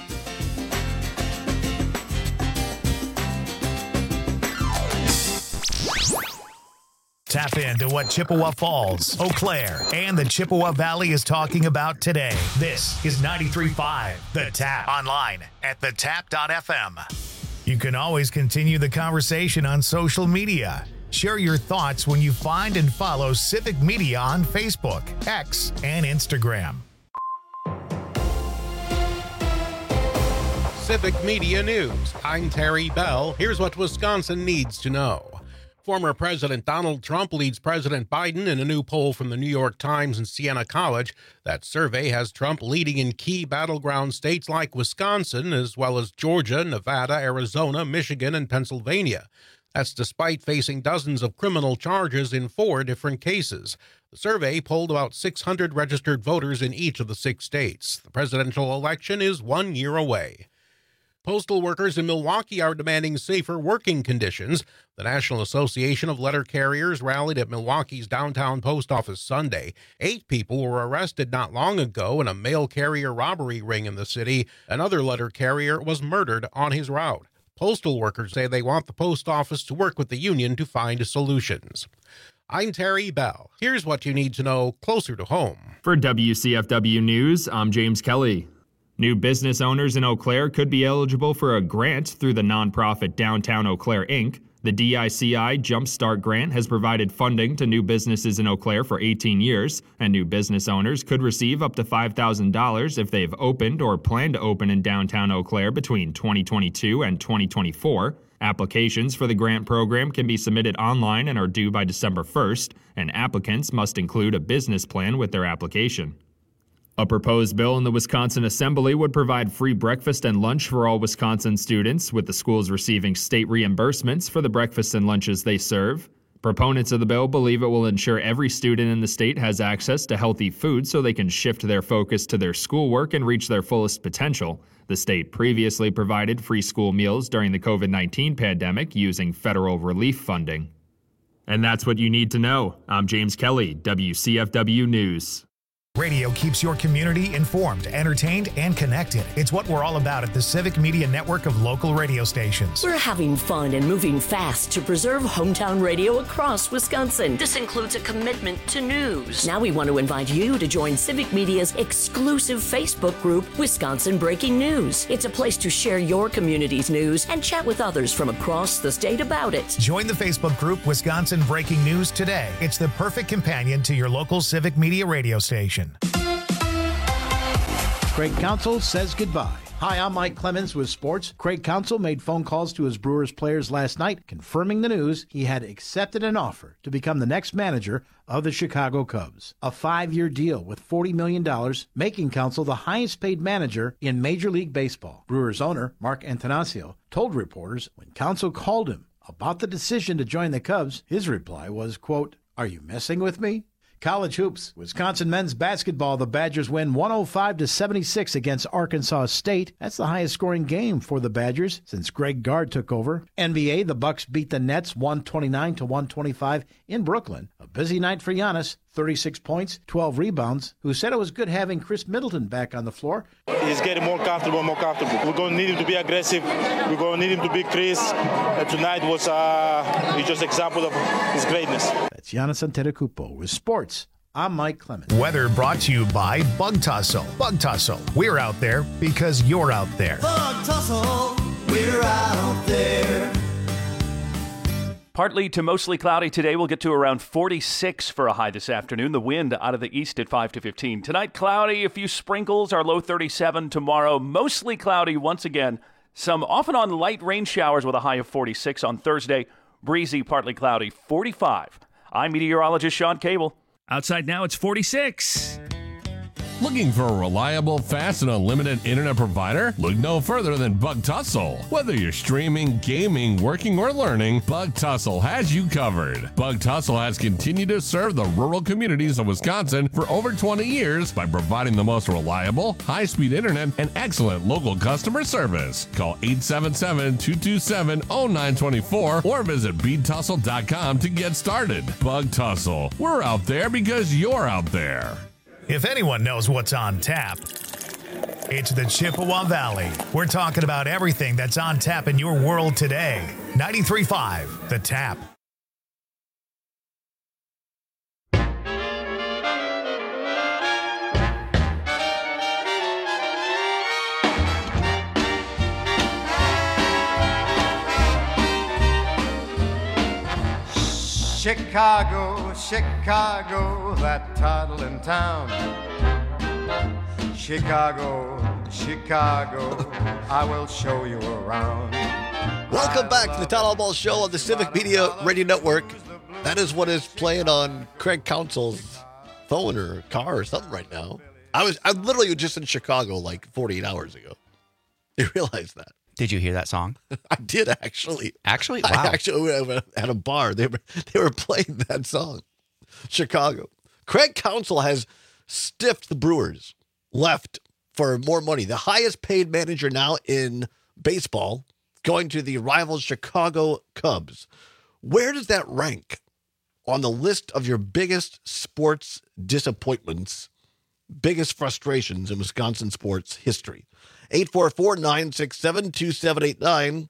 Tap into what Chippewa Falls, Eau Claire, and the Chippewa Valley is talking about today. This is 93.5 The Tap. Online at thetap.fm. You can always continue the conversation on social media. Share your thoughts when you find and follow Civic Media on Facebook, X, and Instagram. Civic Media News. I'm Terry Bell. Here's what Wisconsin needs to know. Former President Donald Trump leads President Biden in a new poll from the New York Times and Siena College. That survey has Trump leading in key battleground states like Wisconsin, as well as Georgia, Nevada, Arizona, Michigan, and Pennsylvania. That's despite facing dozens of criminal charges in 4 different cases. The survey polled about 600 registered voters in each of the 6 states. The presidential election is 1 year away. Postal workers in Milwaukee are demanding safer working conditions. The National Association of Letter Carriers rallied at Milwaukee's downtown post office Sunday. 8 people were arrested not long ago in a mail carrier robbery ring in the city. Another letter carrier was murdered on his route. Postal workers say they want the post office to work with the union to find solutions. I'm Terry Bell. Here's what you need to know closer to home. For WCFW News, I'm James Kelly. New business owners in Eau Claire could be eligible for a grant through the nonprofit Downtown Eau Claire, Inc. The DICI Jumpstart Grant has provided funding to new businesses in Eau Claire for 18 years, and new business owners could receive up to $5,000 if they've opened or plan to open in downtown Eau Claire between 2022 and 2024. Applications for the grant program can be submitted online and are due by December 1st, and applicants must include a business plan with their application. A proposed bill in the Wisconsin Assembly would provide free breakfast and lunch for all Wisconsin students, with the schools receiving state reimbursements for the breakfasts and lunches they serve. Proponents of the bill believe it will ensure every student in the state has access to healthy food so they can shift their focus to their schoolwork and reach their fullest potential. The state previously provided free school meals during the COVID-19 pandemic using federal relief funding. And that's what you need to know. I'm James Kelly, WCFW News. Radio keeps your community informed, entertained, and connected. It's what we're all about at the Civic Media Network of local radio stations. We're having fun and moving fast to preserve hometown radio across Wisconsin. This includes a commitment to news. Now we want to invite you to join Civic Media's exclusive Facebook group, Wisconsin Breaking News. It's a place to share your community's news and chat with others from across the state about it. Join the Facebook group, Wisconsin Breaking News, today. It's the perfect companion to your local Civic Media radio station. Craig Counsell says goodbye. Hi, I'm Mike Clemens with sports. Craig Counsell made phone calls to his Brewers players last night, confirming the news he had accepted an offer to become the next manager of the Chicago Cubs. A 5-year deal with $40 million, making Counsell the highest paid manager in Major League Baseball. Brewers owner Mark Antanasio told reporters when Counsell called him about the decision to join the Cubs, his reply was, quote, "Are you messing with me?" College hoops. Wisconsin men's basketball. The Badgers win 105-76 against Arkansas State. That's the highest scoring game for the Badgers since Greg Gard took over. NBA, the Bucks beat the Nets 129-125 in Brooklyn. A busy night for Giannis. 36 points, 12 rebounds, who said it was good having Chris Middleton back on the floor. He's getting more comfortable. We're going to need him to be aggressive. We're going to need him to be Chris. Tonight was just an example of his greatness. That's Giannis Antetokounmpo with sports. I'm Mike Clemens. Weather brought to you by Bug Tussle. Bug Tussle. We're out there because you're out there. Bug Tussle. We're out there. Partly to mostly cloudy today. We'll get to around 46 for a high this afternoon. The wind out of the east at 5 to 15. Tonight, cloudy, a few sprinkles. Our low 37 tomorrow. Mostly cloudy once again. Some off and on light rain showers with a high of 46 on Thursday. Breezy, partly cloudy, 45. I'm meteorologist Sean Cable. Outside now, it's 46. Looking for a reliable, fast, and unlimited internet provider? Look no further than Bug Tussle. Whether you're streaming, gaming, working, or learning, Bug Tussle has you covered. Bug Tussle has continued to serve the rural communities of Wisconsin for over 20 years by providing the most reliable, high-speed internet and excellent local customer service. Call 877-227-0924 or visit BeatTussle.com to get started. Bug Tussle. We're out there because you're out there. If anyone knows what's on tap, it's the Chippewa Valley. We're talking about everything that's on tap in your world today. 93.5, The Tap. Chicago, Chicago, that toddling town. Chicago, Chicago, I will show you around. Welcome back to the Todd All Ball Show on the Civic Media Radio Network. That is what is playing on Craig Counsell's phone or car or something right now. I'm literally just in Chicago like 48 hours ago. You realize that? Did you hear that song? I did actually. Actually? Wow. I actually at a bar. They were playing that song. Chicago. Craig Counsell has stiffed the Brewers, left for more money. The highest paid manager now in baseball, going to the rival Chicago Cubs. Where does that rank on the list of your biggest sports disappointments, biggest frustrations in Wisconsin sports history? 844-967-2789.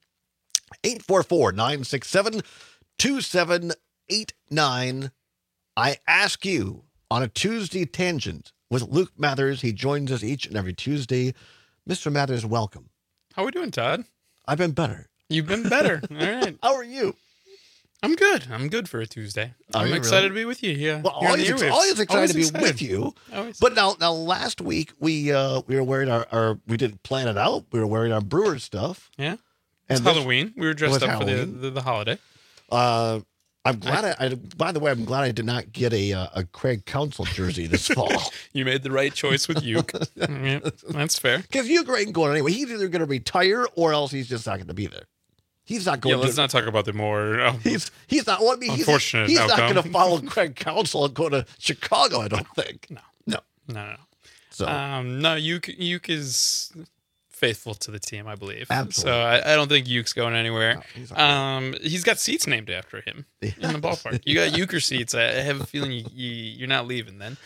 844-967-2789. I ask you on a Tuesday tangent with Luke Mathers. He joins us each and every Tuesday. Mr. Mathers, welcome. How are we doing, Todd? I've been better. You've been better. All right. How are you? I'm good. I'm good for a Tuesday. I'm excited to be with you here. Well, always excited to be with you. But now last week we were wearing our we didn't plan it out. We were wearing our Brewers stuff. Yeah. It's Halloween. We were dressed up for the holiday. I'm glad by the way, I'm glad I did not get a Craig Counsell jersey this fall. You made the right choice with Uke. Yeah, that's fair. Because Uke ain't going anyway. He's either going to retire or else he's just not going to be there. He's not going. Yeah, let's not talk about the more. He's not. Well, I mean, unfortunate. He's not going to follow Craig Counsell and go to Chicago. I don't think. No. So no, Uke is faithful to the team, I believe. Absolutely. So I don't think Uke's going anywhere. No, he's got seats named after him in the ballpark. You got Uker seats. I have a feeling you're not leaving then.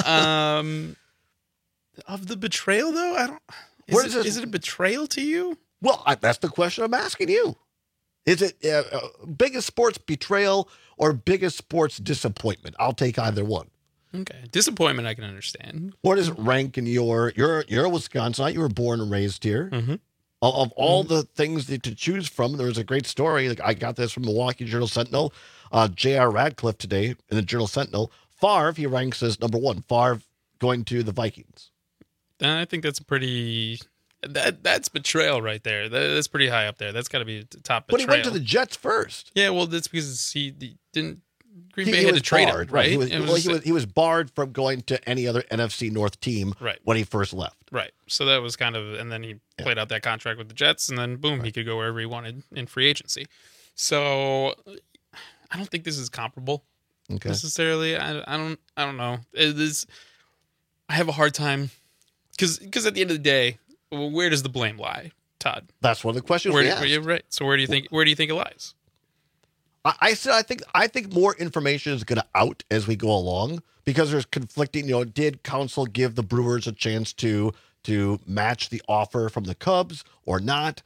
Of the betrayal, though, I don't. Is it a betrayal to you? Well, that's the question I'm asking you. Is it biggest sports betrayal or biggest sports disappointment? I'll take either one. Okay, disappointment I can understand. Where does it rank in you're a Wisconsinite? You were born and raised here. Mm-hmm. Of all the things to choose from, there was a great story. Like I got this from Milwaukee Journal Sentinel. J.R. Radcliffe today in the Journal Sentinel. Favre, he ranks as number one. Favre going to the Vikings. I think that's pretty. That's betrayal right there. That's pretty high up there. That's got to be the top betrayal. But he went to the Jets first. Yeah, well, that's because he didn't. Green Bay had to trade him, right? He was barred from going to any other NFC North team when he first left. Right. So that was kind of, and then he played out that contract with the Jets, and then boom, he could go wherever he wanted in free agency. So I don't think this is comparable necessarily. I don't know. It is. I have a hard time because at the end of the day. Where does the blame lie, Todd? That's one of the questions we asked. Right. So where do you think it lies? I think more information is going to out as we go along because there's conflicting. Did Counsell give the Brewers a chance to match the offer from the Cubs or not?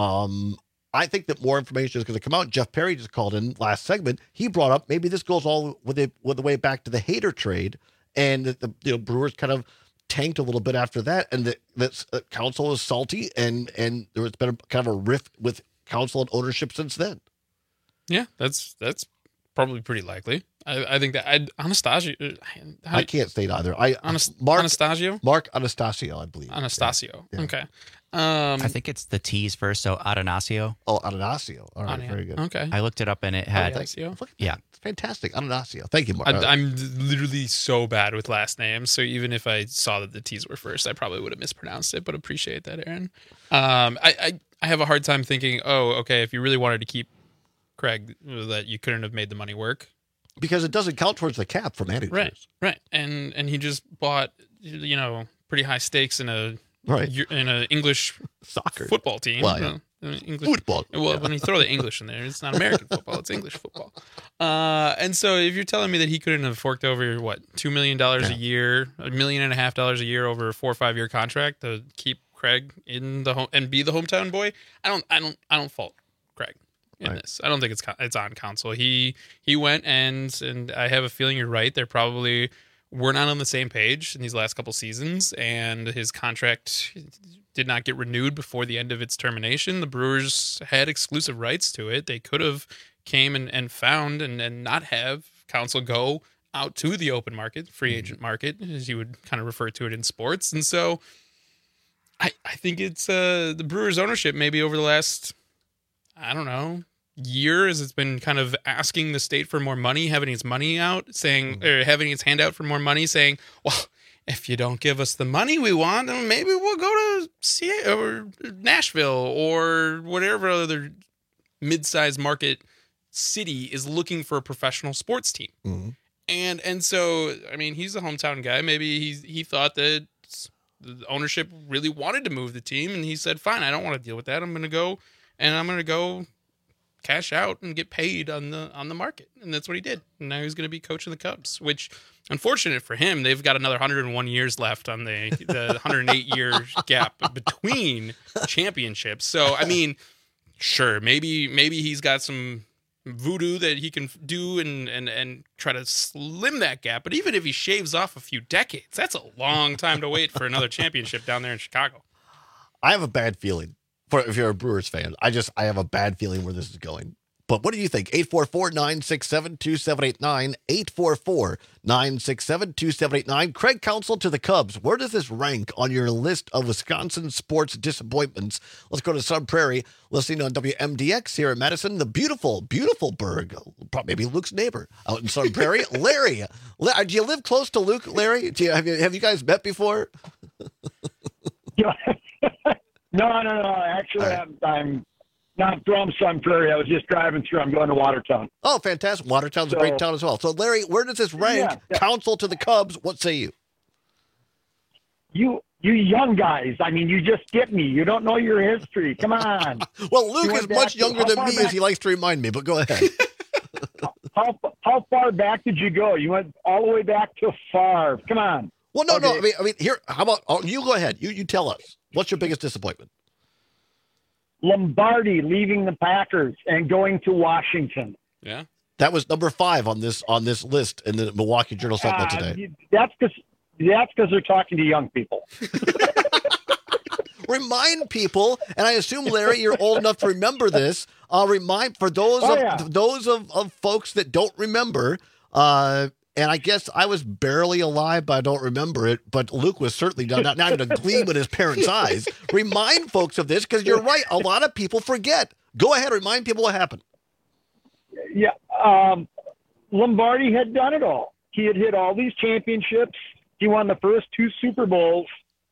I think that more information is going to come out. Jeff Perry just called in last segment. He brought up maybe this goes all with the way back to the Hader trade, and the Brewers kind of tanked a little bit after that, and that Counsell is salty, and there has been kind of a rift with Counsell and ownership since then. Yeah, that's probably pretty likely. I think that Anastasio. I can't state either. Anastasio? Mark Anastasio, I believe. Anastasio. Yeah. Okay. I think it's the T's first, so Atanasio. Oh, Atanasio. All right, very good. Okay. I looked it up and it had. Yeah. It's fantastic. Atanasio. Thank you, Mark. I'm literally so bad with last names, so even if I saw that the T's were first, I probably would have mispronounced it, but appreciate that, Aaron. I have a hard time thinking, if you really wanted to keep Craig, that you couldn't have made the money work. Because it doesn't count towards the cap for managers. Right. And he just bought, pretty high stakes in a English soccer football team. Well, English football. Well, when you throw the English in there, it's not American football; it's English football. And so, if you're telling me that he couldn't have forked over $2 million a year, $1.5 million a year over a 4 or 5 year contract to keep Craig in the home and be the hometown boy, I don't fault Craig in this. I don't think it's on Counsell. He went and I have a feeling you're right. They're probably were not on the same page in these last couple seasons, and his contract did not get renewed before the end of its termination. The Brewers had exclusive rights to it. They could have came and found and not have Counsell go out to the open market, free agent market, as you would kind of refer to it in sports. And so I think it's the Brewers ownership maybe over the last, I don't know, years, it's been kind of asking the state for more money, having its money out, saying, or having its hand out for more money, saying, well, if you don't give us the money we want, then maybe we'll go to Seattle or Nashville or whatever other mid-sized market city is looking for a professional sports team. Mm-hmm. And so, I mean, he's a hometown guy. Maybe he thought that the ownership really wanted to move the team, and he said, fine, I don't want to deal with that. I'm going to go cash out and get paid on the market. And that's what he did. And now he's going to be coaching the Cubs, which, unfortunate for him, they've got another 101 years left on the 108-year gap between championships. So, I mean, sure, maybe he's got some voodoo that he can do and try to slim that gap. But even if he shaves off a few decades, that's a long time to wait for another championship down there in Chicago. I have a bad feeling. If you're a Brewers fan, I have a bad feeling where this is going. But what do you think? 844-967-2789, 844-967-2789. Craig Counsell to the Cubs. Where does this rank on your list of Wisconsin sports disappointments? Let's go to Sun Prairie, listening on WMDX here in Madison, the beautiful, beautiful burg, maybe Luke's neighbor out in Sun Prairie. Larry, do you live close to Luke, Larry? Have you guys met before? No. Actually, right. I'm not from Sun Prairie. I was just driving through. I'm going to Watertown. Oh, fantastic. Watertown's a great town as well. So, Larry, where does this rank? Yeah. Counsell to the Cubs. What say you? You young guys. I mean, you just get me. You don't know your history. Come on. Well, Luke is much younger than me, as he likes to remind me, but go ahead. How far back did you go? You went all the way back to Favre. Come on. Well, no. I mean, here, how about you go ahead. You tell us. What's your biggest disappointment? Lombardi leaving the Packers and going to Washington. Yeah. That was number 5 on this list in the Milwaukee Journal Sentinel today. That's because they're talking to young people. Remind people, and I assume, Larry, you're old enough to remember this. Remind for those of folks that don't remember, and I guess I was barely alive, but I don't remember it. But Luke was certainly not even a gleam in his parents' eyes. Remind folks of this, because you're right. A lot of people forget. Go ahead, remind people what happened. Yeah. Lombardi had done it all. He had hit all these championships. He won the first 2 Super Bowls.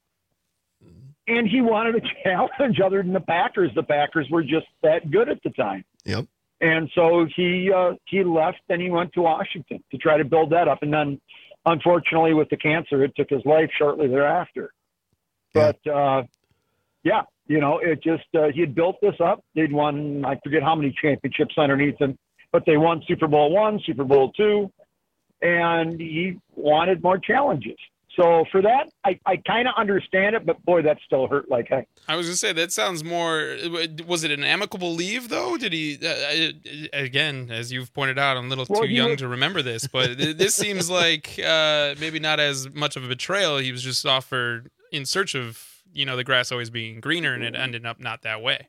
And he wanted a challenge other than the Packers. The Packers were just that good at the time. Yep. And so he left and he went to Washington to try to build that up. And then, unfortunately, with the cancer, it took his life shortly thereafter. Yeah. But, it just he had built this up. They'd won, I forget how many championships underneath him, but they won Super Bowl 1, Super Bowl 2, and he wanted more challenges. So for that, I kind of understand it, but boy, that still hurt like heck. I was going to say, that sounds more, was it an amicable leave though? Did he, again, as you've pointed out, I'm a little too young to remember this, but this seems like maybe not as much of a betrayal. He was just offered in search of, the grass always being greener, and it ended up not that way.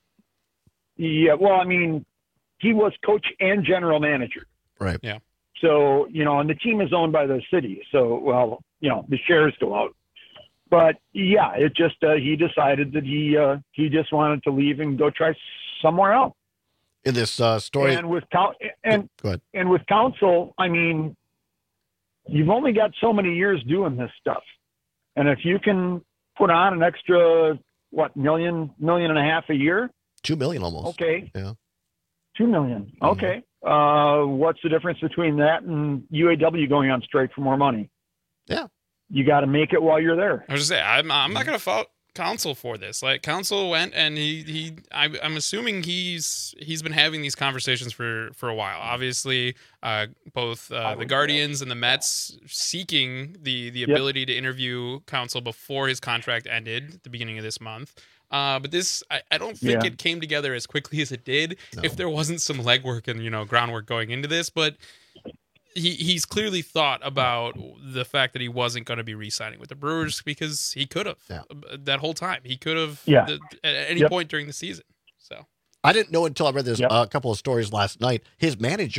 Yeah, well, I mean, he was coach and general manager. Right. Yeah. So, and the team is owned by the city. So, the shares go out. But, yeah, it just he decided that he just wanted to leave and go try somewhere else. In this story. And with go ahead. And with Counsell, I mean, you've only got so many years doing this stuff. And if you can put on an extra, $1.5 million a year? $2 million almost. Okay. Yeah. $2 million. Okay. What's the difference between that and UAW going on strike for more money? Yeah. You got to make it while you're there. I was just saying, I'm not going to fault Counsell for this. Like, Counsell went and I'm assuming he's been having these conversations for a while. Obviously, both the Guardians and the Mets seeking the ability to interview Counsell before his contract ended at the beginning of this month. But this, I don't think it came together as quickly as it did. No. If there wasn't some legwork and groundwork going into this, but he's clearly thought about the fact that he wasn't going to be re-signing with the Brewers, because he could have that whole time. He could have at any point during the season. So I didn't know until I read this a couple of stories last night. His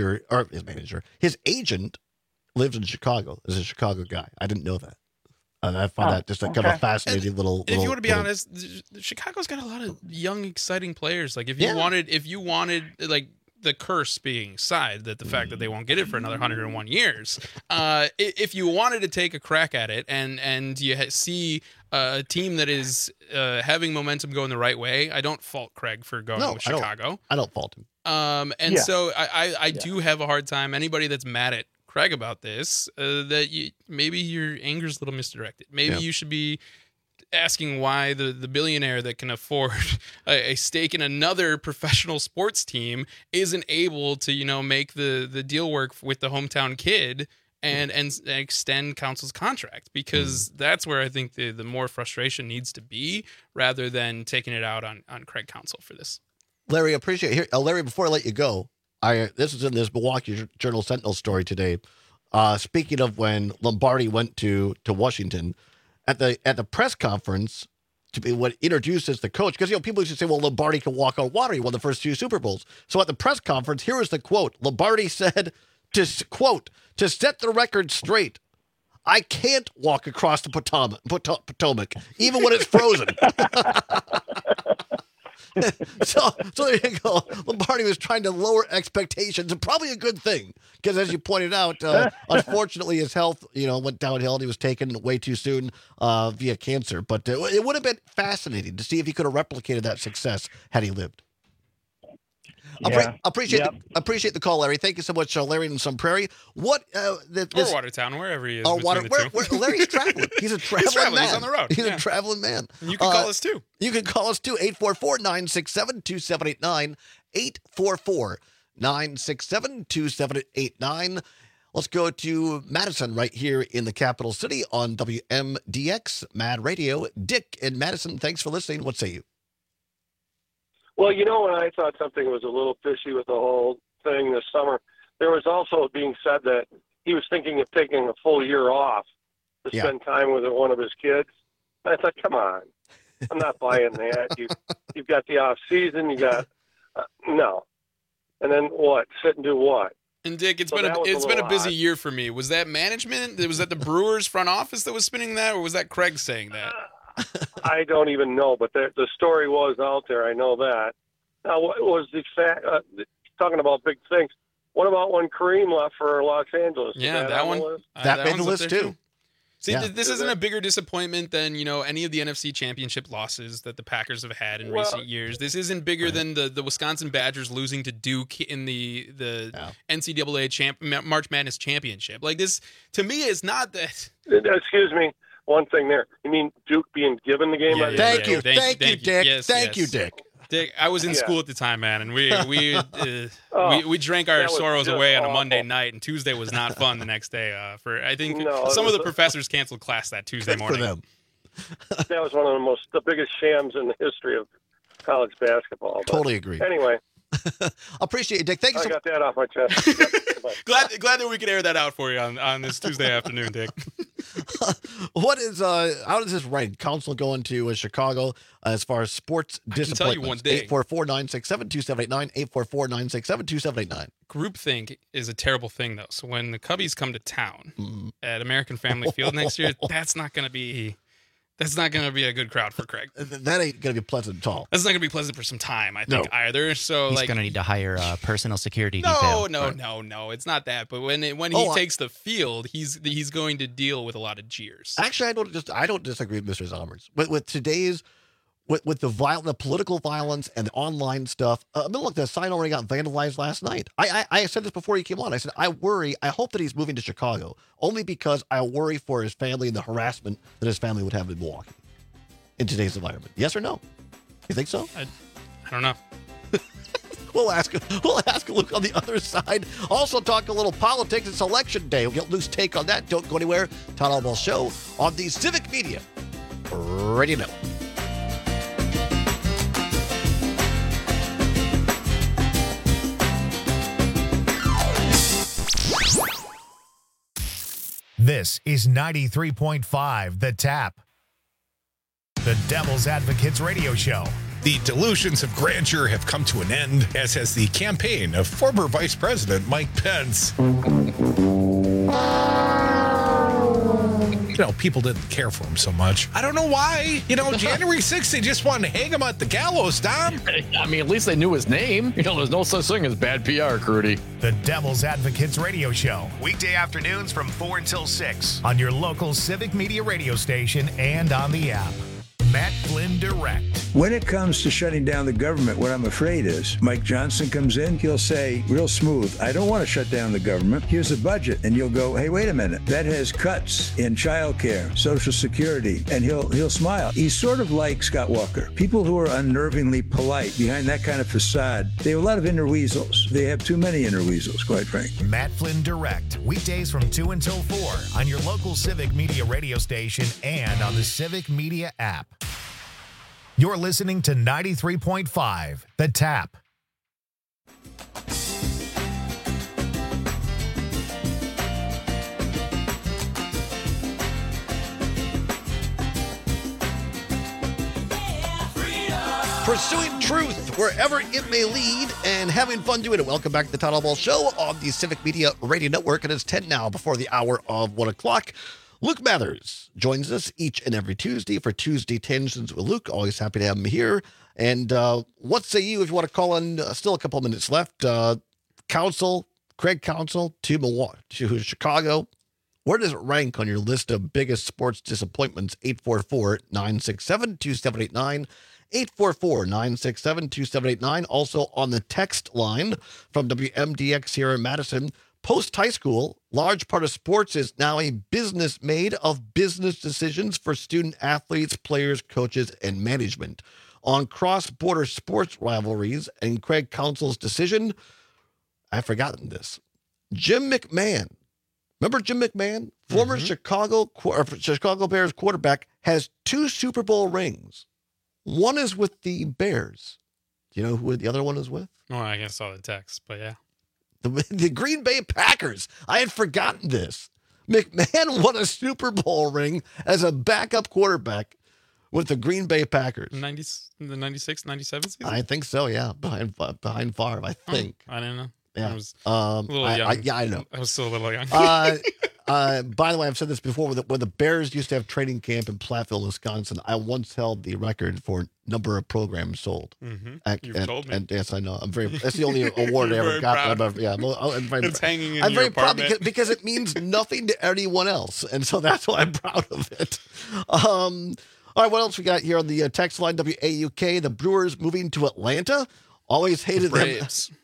agent lives in Chicago. Is a Chicago guy. I didn't know that. And I found that just kind of a fascinating little. If you want to be honest, Chicago's got a lot of young, exciting players. Like if you wanted like the curse being aside, that the fact that they won't get it for another 101 years, if you wanted to take a crack at it and you see a team that is having momentum going the right way, I don't fault Craig for going with Chicago. I don't fault him. So I do have a hard time. Anybody that's mad at Craig about this, maybe your anger's a little misdirected. Maybe you should be asking why the billionaire that can afford a stake in another professional sports team isn't able to, make the deal work with the hometown kid and extend Counsell's contract, because that's where I think the more frustration needs to be, rather than taking it out on Craig Counsell for this. Larry, appreciate it. Larry, before I let you go, this is in this Milwaukee Journal Sentinel story today. Speaking of when Lombardi went to Washington, at the press conference to be what introduced as the coach, because people used to say, well, Lombardi can walk on water. He won the first 2 Super Bowls. So at the press conference, here is the quote. Lombardi said, to set the record straight, I can't walk across the Potomac, even when it's frozen. So there you go. Lombardi was trying to lower expectations, and probably a good thing, because as you pointed out, unfortunately his health, went downhill, and he was taken way too soon via cancer. But it would have been fascinating to see if he could have replicated that success had he lived. Appreciate the call, Larry. Thank you so much, Larry in Sun Prairie. What? Or Watertown, wherever he is. Oh, Larry's traveling. He's a traveling man. He's on the road. He's a traveling man. And you can call us too. You can call us too. 844-967-2789. 844-967-2789. Let's go to Madison right here in the capital city on WMDX Mad Radio. Dick in Madison, thanks for listening. What say you? Well, when I thought something was a little fishy with the whole thing this summer, there was also being said that he was thinking of taking a full year off to spend time with one of his kids. And I thought, come on, I'm not buying that. You've got the off season, you got no, and then what? Sit and do what? And Dick, it's been a busy year for me. Was that management? Was that the Brewers front office that was spinning that, or was that Craig saying that? I don't even know, but the story was out there. I know that. Now, what was the fact? Talking about big things. What about when Kareem left for Los Angeles? Yeah, that one. That made the list too. See, this isn't a bigger disappointment than any of the NFC Championship losses that the Packers have had in recent years. This isn't bigger than the Wisconsin Badgers losing to Duke in the NCAA March Madness Championship. Like this, to me, is not that. Excuse me. One thing there. You mean Duke being given the game? Thank you, Dick. Yes, Thank you, Dick. Dick, I was in school at the time, man, and we drank our sorrows away on a Monday night, and Tuesday was not fun the next day. I think some of the professors canceled class that Tuesday morning. For them. That was one of the biggest shams in the history of college basketball. But totally agree. Anyway. Appreciate it, Dick. Thank you. I got that off my chest. Glad that we could air that out for you on this Tuesday afternoon, Dick. What is how does this rank? Counsell going to Chicago as far as sports disappointments? I can tell you one thing. 844-967-2789. 844-967-2789. Groupthink is a terrible thing, though. So when the Cubbies come to town at American Family Field next year, that's not going to be a good crowd for Craig. That ain't going to be pleasant at all. That's not going to be pleasant for some time, I think, either. So he's going to need to hire a personal security detail. No, it's not that. But when he takes the field, he's going to deal with a lot of jeers. Actually, I don't disagree with Mr. Zommers. With today's with the political violence and the online stuff. Look, the sign already got vandalized last night. I said this before you came on. I said, I hope that he's moving to Chicago, only because I worry for his family and the harassment that his family would have in Milwaukee in today's environment. Yes or no? You think so? I don't know. We'll ask Luke on the other side. Also talk a little politics. It's election day. We'll get Luke's take on that. Don't go anywhere. Todd Alwell Show on the Civic Media Radio Network. This is 93.5 The Tap, the Devil's Advocates radio show. The delusions of grandeur have come to an end, as has the campaign of former Vice President Mike Pence. People didn't care for him so much. I don't know why. January 6th, they just wanted to hang him at the gallows, Dom. I mean, at least they knew his name. There's no such thing as bad PR, Crudy. The Devil's Advocates Radio Show, weekday afternoons from 4 until 6 on your local Civic Media radio station and on the app. Matt Flynn Direct. When it comes to shutting down the government, what I'm afraid is Mike Johnson comes in, he'll say real smooth, I don't want to shut down the government. Here's a budget. And you'll go, hey, wait a minute. That has cuts in childcare, Social Security, and he'll smile. He's sort of like Scott Walker. People who are unnervingly polite behind that kind of facade, they have a lot of inner weasels. They have too many inner weasels, quite frankly. Matt Flynn Direct, weekdays from 2 until 4 on your local Civic Media radio station and on the Civic Media app. You're listening to 93.5, The Tap. Pursuing truth wherever it may lead and having fun doing it. Welcome back to the Town Hall Ball Show on the Civic Media Radio Network. It is 10 now before the hour of 1 o'clock. Luke Mathers joins us each and every Tuesday for Tuesday Tensions with Luke. Always happy to have him here. And what say you if you want to call in? Still a couple of minutes left. Craig Counsell to Milwaukee, to Chicago. Where does it rank on your list of biggest sports disappointments? 844-967-2789. 844-967-2789. Also on the text line from WMDX here in Madison. Post-high school, large part of sports is now a business made of business decisions for student athletes, players, coaches, and management. On cross-border sports rivalries and Craig Counsell's decision, I've forgotten this. Jim McMahon, remember Jim McMahon? Former Chicago Bears quarterback, has 2 Super Bowl rings. One is with the Bears. Do you know who the other one is with? Oh, I guess I saw the text, but yeah. The Green Bay Packers. I had forgotten this. McMahon won a Super Bowl ring as a backup quarterback with the Green Bay Packers. The 96, 97 season? I think so, yeah. Behind Favre, I think. I don't know. Yeah. I was a little young. I know. I was still a little young. By the way, I've said this before. When the Bears used to have training camp in Platteville, Wisconsin, I once held the record for number of programs sold. You've told me. And yes, I know. That's the only award I ever got. It's hanging in I'm your very proud apartment. because it means nothing to anyone else, and so that's why I'm proud of it. All right, what else we got here on the text line? WAUK, the Brewers moving to Atlanta. Always hated them.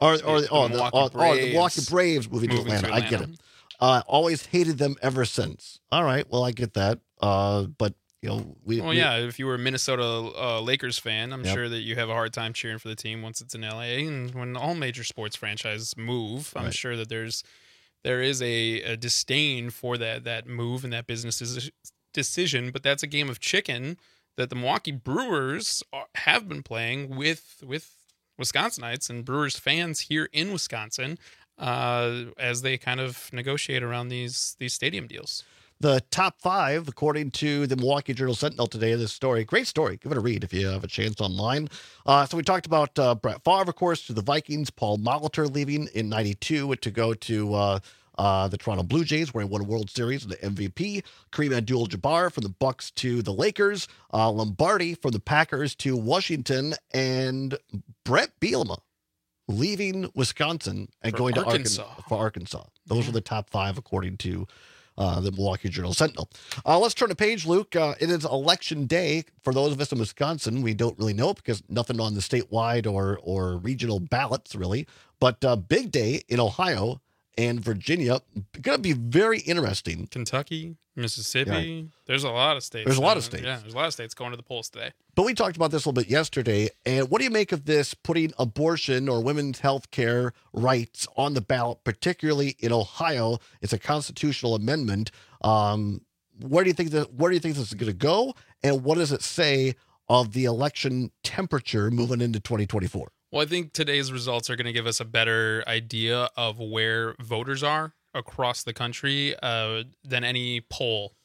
The Milwaukee Braves moving to Atlanta. I get it. Always hated them ever since. All right, well, I get that. But if you were a Minnesota Lakers fan, I'm sure that you have a hard time cheering for the team once it's in LA. And when all major sports franchises move, I'm sure that there is a disdain for that move and that business decision. But that's a game of chicken that the Milwaukee Brewers have been playing with Wisconsinites and Brewers fans here in Wisconsin as they kind of negotiate around these stadium deals. The top 5, according to the Milwaukee Journal-Sentinel today, this story, great story. Give it a read if you have a chance online. So we talked about Brett Favre, of course, to the Vikings, Paul Molitor leaving in 92 to go to the Toronto Blue Jays, where he won a World Series with the MVP. Kareem Abdul-Jabbar from the Bucks to the Lakers. Lombardi from the Packers to Washington. And Brett Bielema leaving Wisconsin and going to Arkansas. Those are the top 5, according to the Milwaukee Journal-Sentinel. Let's turn the page, Luke. It is election day. For those of us in Wisconsin, we don't really know because nothing on the statewide or regional ballots, really. But big day in Ohio and Virginia. Going to be very interesting. Kentucky, Mississippi. There's a lot of states. There's a lot of states. Yeah, there's a lot of states going to the polls today. But we talked about this a little bit yesterday. And what do you make of this, putting abortion or women's health care rights on the ballot, particularly in Ohio? It's a constitutional amendment. Where do you think this is going to go? And what does it say of the election temperature moving into 2024? Well, I think today's results are going to give us a better idea of where voters are across the country than any poll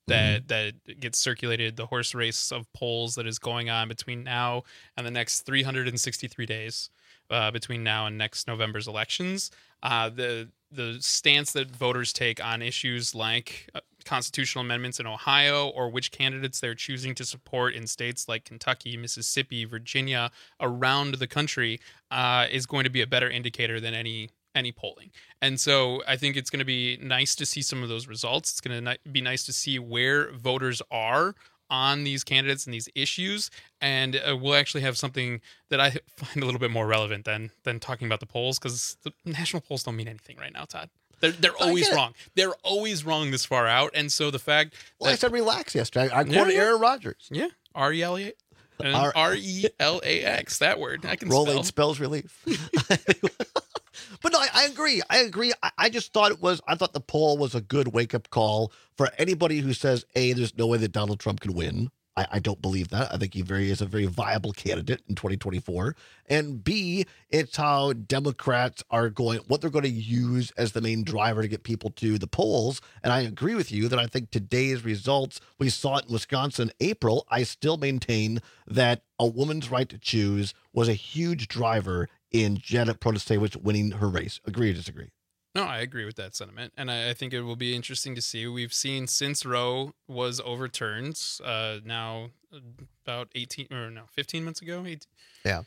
that gets circulated, the horse race of polls that is going on between now and the next 363 days, between now and next November's elections. The stance that voters take on issues like constitutional amendments in Ohio, or which candidates they're choosing to support in states like Kentucky, Mississippi, Virginia, around the country, is going to be a better indicator than any polling. And so I think it's going to be nice to see some of those results. It's going to be nice to see where voters are on these candidates and these issues. And we'll actually have something that I find a little bit more relevant than talking about the polls, because the national polls don't mean anything right now, Todd. They're always wrong. They're always wrong this far out. And so the fact I said relax yesterday. I quoted Aaron Rodgers. Yeah. R-E-L-A-X. R-E-L-A-X. That word. I can Rolling spell. spells relief. But no, I agree. I just thought I thought the poll was a good wake-up call for anybody who says, A, there's no way that Donald Trump can win. I don't believe that. I think he is a very viable candidate in 2024. And B, it's how Democrats are what they're going to use as the main driver to get people to the polls. And I agree with you that I think today's results, we saw it in Wisconsin in April. I still maintain that a woman's right to choose was a huge driver in Janet Protasevich winning her race. Agree or disagree? No, I agree with that sentiment, and I think it will be interesting to see. We've seen since Roe was overturned, now about 15 months ago. 18, yeah.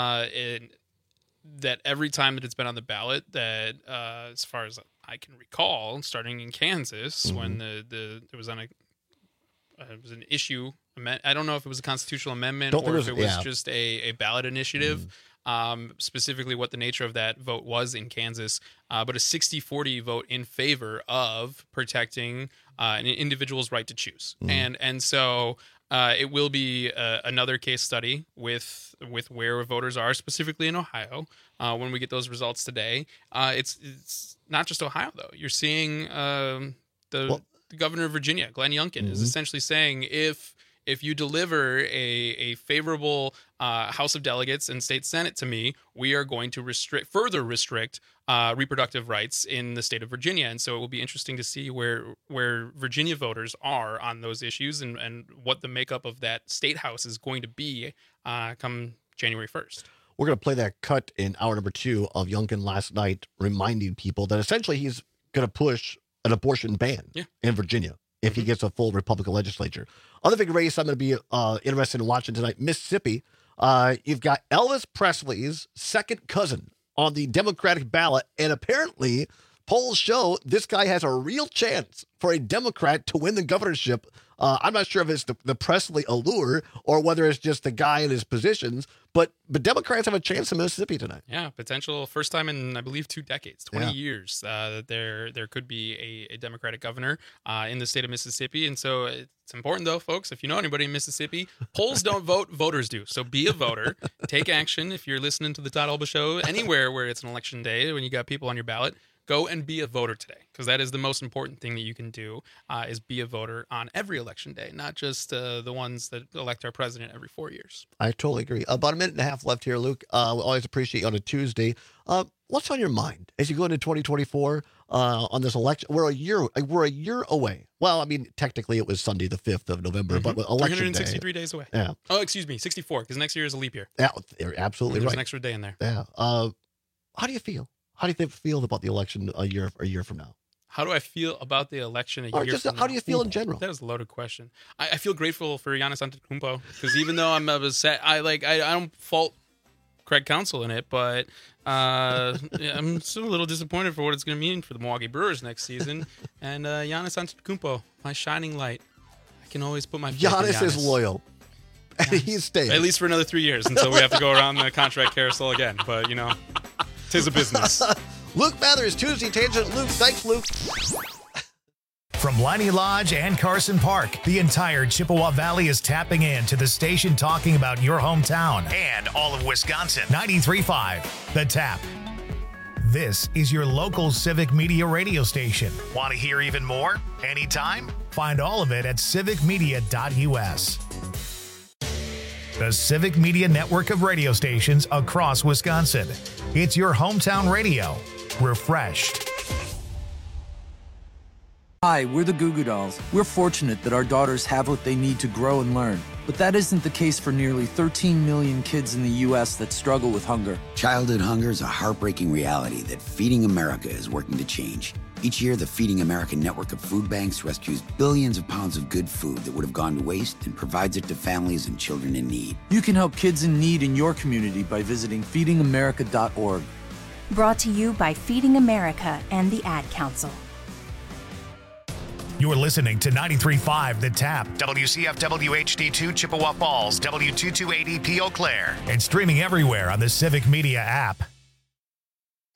That every time that it's been on the ballot, that as far as I can recall, starting in Kansas, when there was it was an issue. I don't know if it was a constitutional amendment or if it was just a ballot initiative. Specifically what the nature of that vote was in Kansas, but a 60-40 vote in favor of protecting an individual's right to choose. And so it will be another case study with where voters are, specifically in Ohio, when we get those results today. It's not just Ohio, though. You're seeing the governor of Virginia, Glenn Youngkin, is essentially saying if you deliver a favorable House of Delegates and State Senate to me, we are going to further restrict reproductive rights in the state of Virginia. And so it will be interesting to see where Virginia voters are on those issues and what the makeup of that state house is going to be come January 1st. We're going to play that cut in hour number 2 of Youngkin last night, reminding people that essentially he's going to push an abortion ban in Virginia if he gets a full Republican legislature. Other big race I'm going to be interested in watching tonight, Mississippi. You've got Elvis Presley's second cousin on the Democratic ballot, and apparently polls show this guy has a real chance for a Democrat to win the governorship. I'm not sure if it's the Presley allure or whether it's just the guy in his positions, but Democrats have a chance in Mississippi tonight. Yeah, potential first time in, I believe, 2 decades, 20 years, that there could be a Democratic governor in the state of Mississippi. And so it's important, though, folks, if you know anybody in Mississippi, polls don't vote, voters do. So be a voter. Take action. If you're listening to the Todd Alba Show, anywhere where it's an election day, when you got people on your ballot, go and be a voter today, because that is the most important thing that you can do, is be a voter on every election day, not just the ones that elect our president every 4 years. I totally agree. About a minute and a half left here, Luke. We always appreciate you on a Tuesday. What's on your mind as you go into 2024 on this election? We're a year away. Well, I mean, technically it was Sunday the 5th of November, but election 363 days away. Yeah. Oh, excuse me, 64, because next year is a leap year. Yeah, you're absolutely right. There's an extra day in there. Yeah. How do you feel? How do you feel about the election a year from now? How do I feel about the election a year from now? How do you feel in general? That was a loaded question. I feel grateful for Giannis Antetokounmpo, because even though I'm upset, I don't fault Craig Counsell in it, but I'm still a little disappointed for what it's going to mean for the Milwaukee Brewers next season. And Giannis Antetokounmpo, my shining light. I can always put my faith in Giannis is loyal. And he's staying. At least for another 3 years until we have to go around the contract carousel again. But, tis a business. Luke Mathers, Tuesday Tangent. Luke, thanks, Luke. From Liney Lodge and Carson Park, the entire Chippewa Valley is tapping into the station talking about your hometown and all of Wisconsin. 93.5, The Tap. This is your local Civic Media radio station. Want to hear even more? Anytime? Find all of it at civicmedia.us. The Civic Media network of radio stations across Wisconsin. It's your hometown radio. Refreshed. Hi, we're the Goo Goo Dolls. We're fortunate that our daughters have what they need to grow and learn. But that isn't the case for nearly 13 million kids in the U.S. that struggle with hunger. Childhood hunger is a heartbreaking reality that Feeding America is working to change. Each year, the Feeding America network of food banks rescues billions of pounds of good food that would have gone to waste and provides it to families and children in need. You can help kids in need in your community by visiting feedingamerica.org. Brought to you by Feeding America and the Ad Council. You're listening to 93.5 The Tap, WCFW HD2 Chippewa Falls, W228EP Eau Claire, and streaming everywhere on the Civic Media app.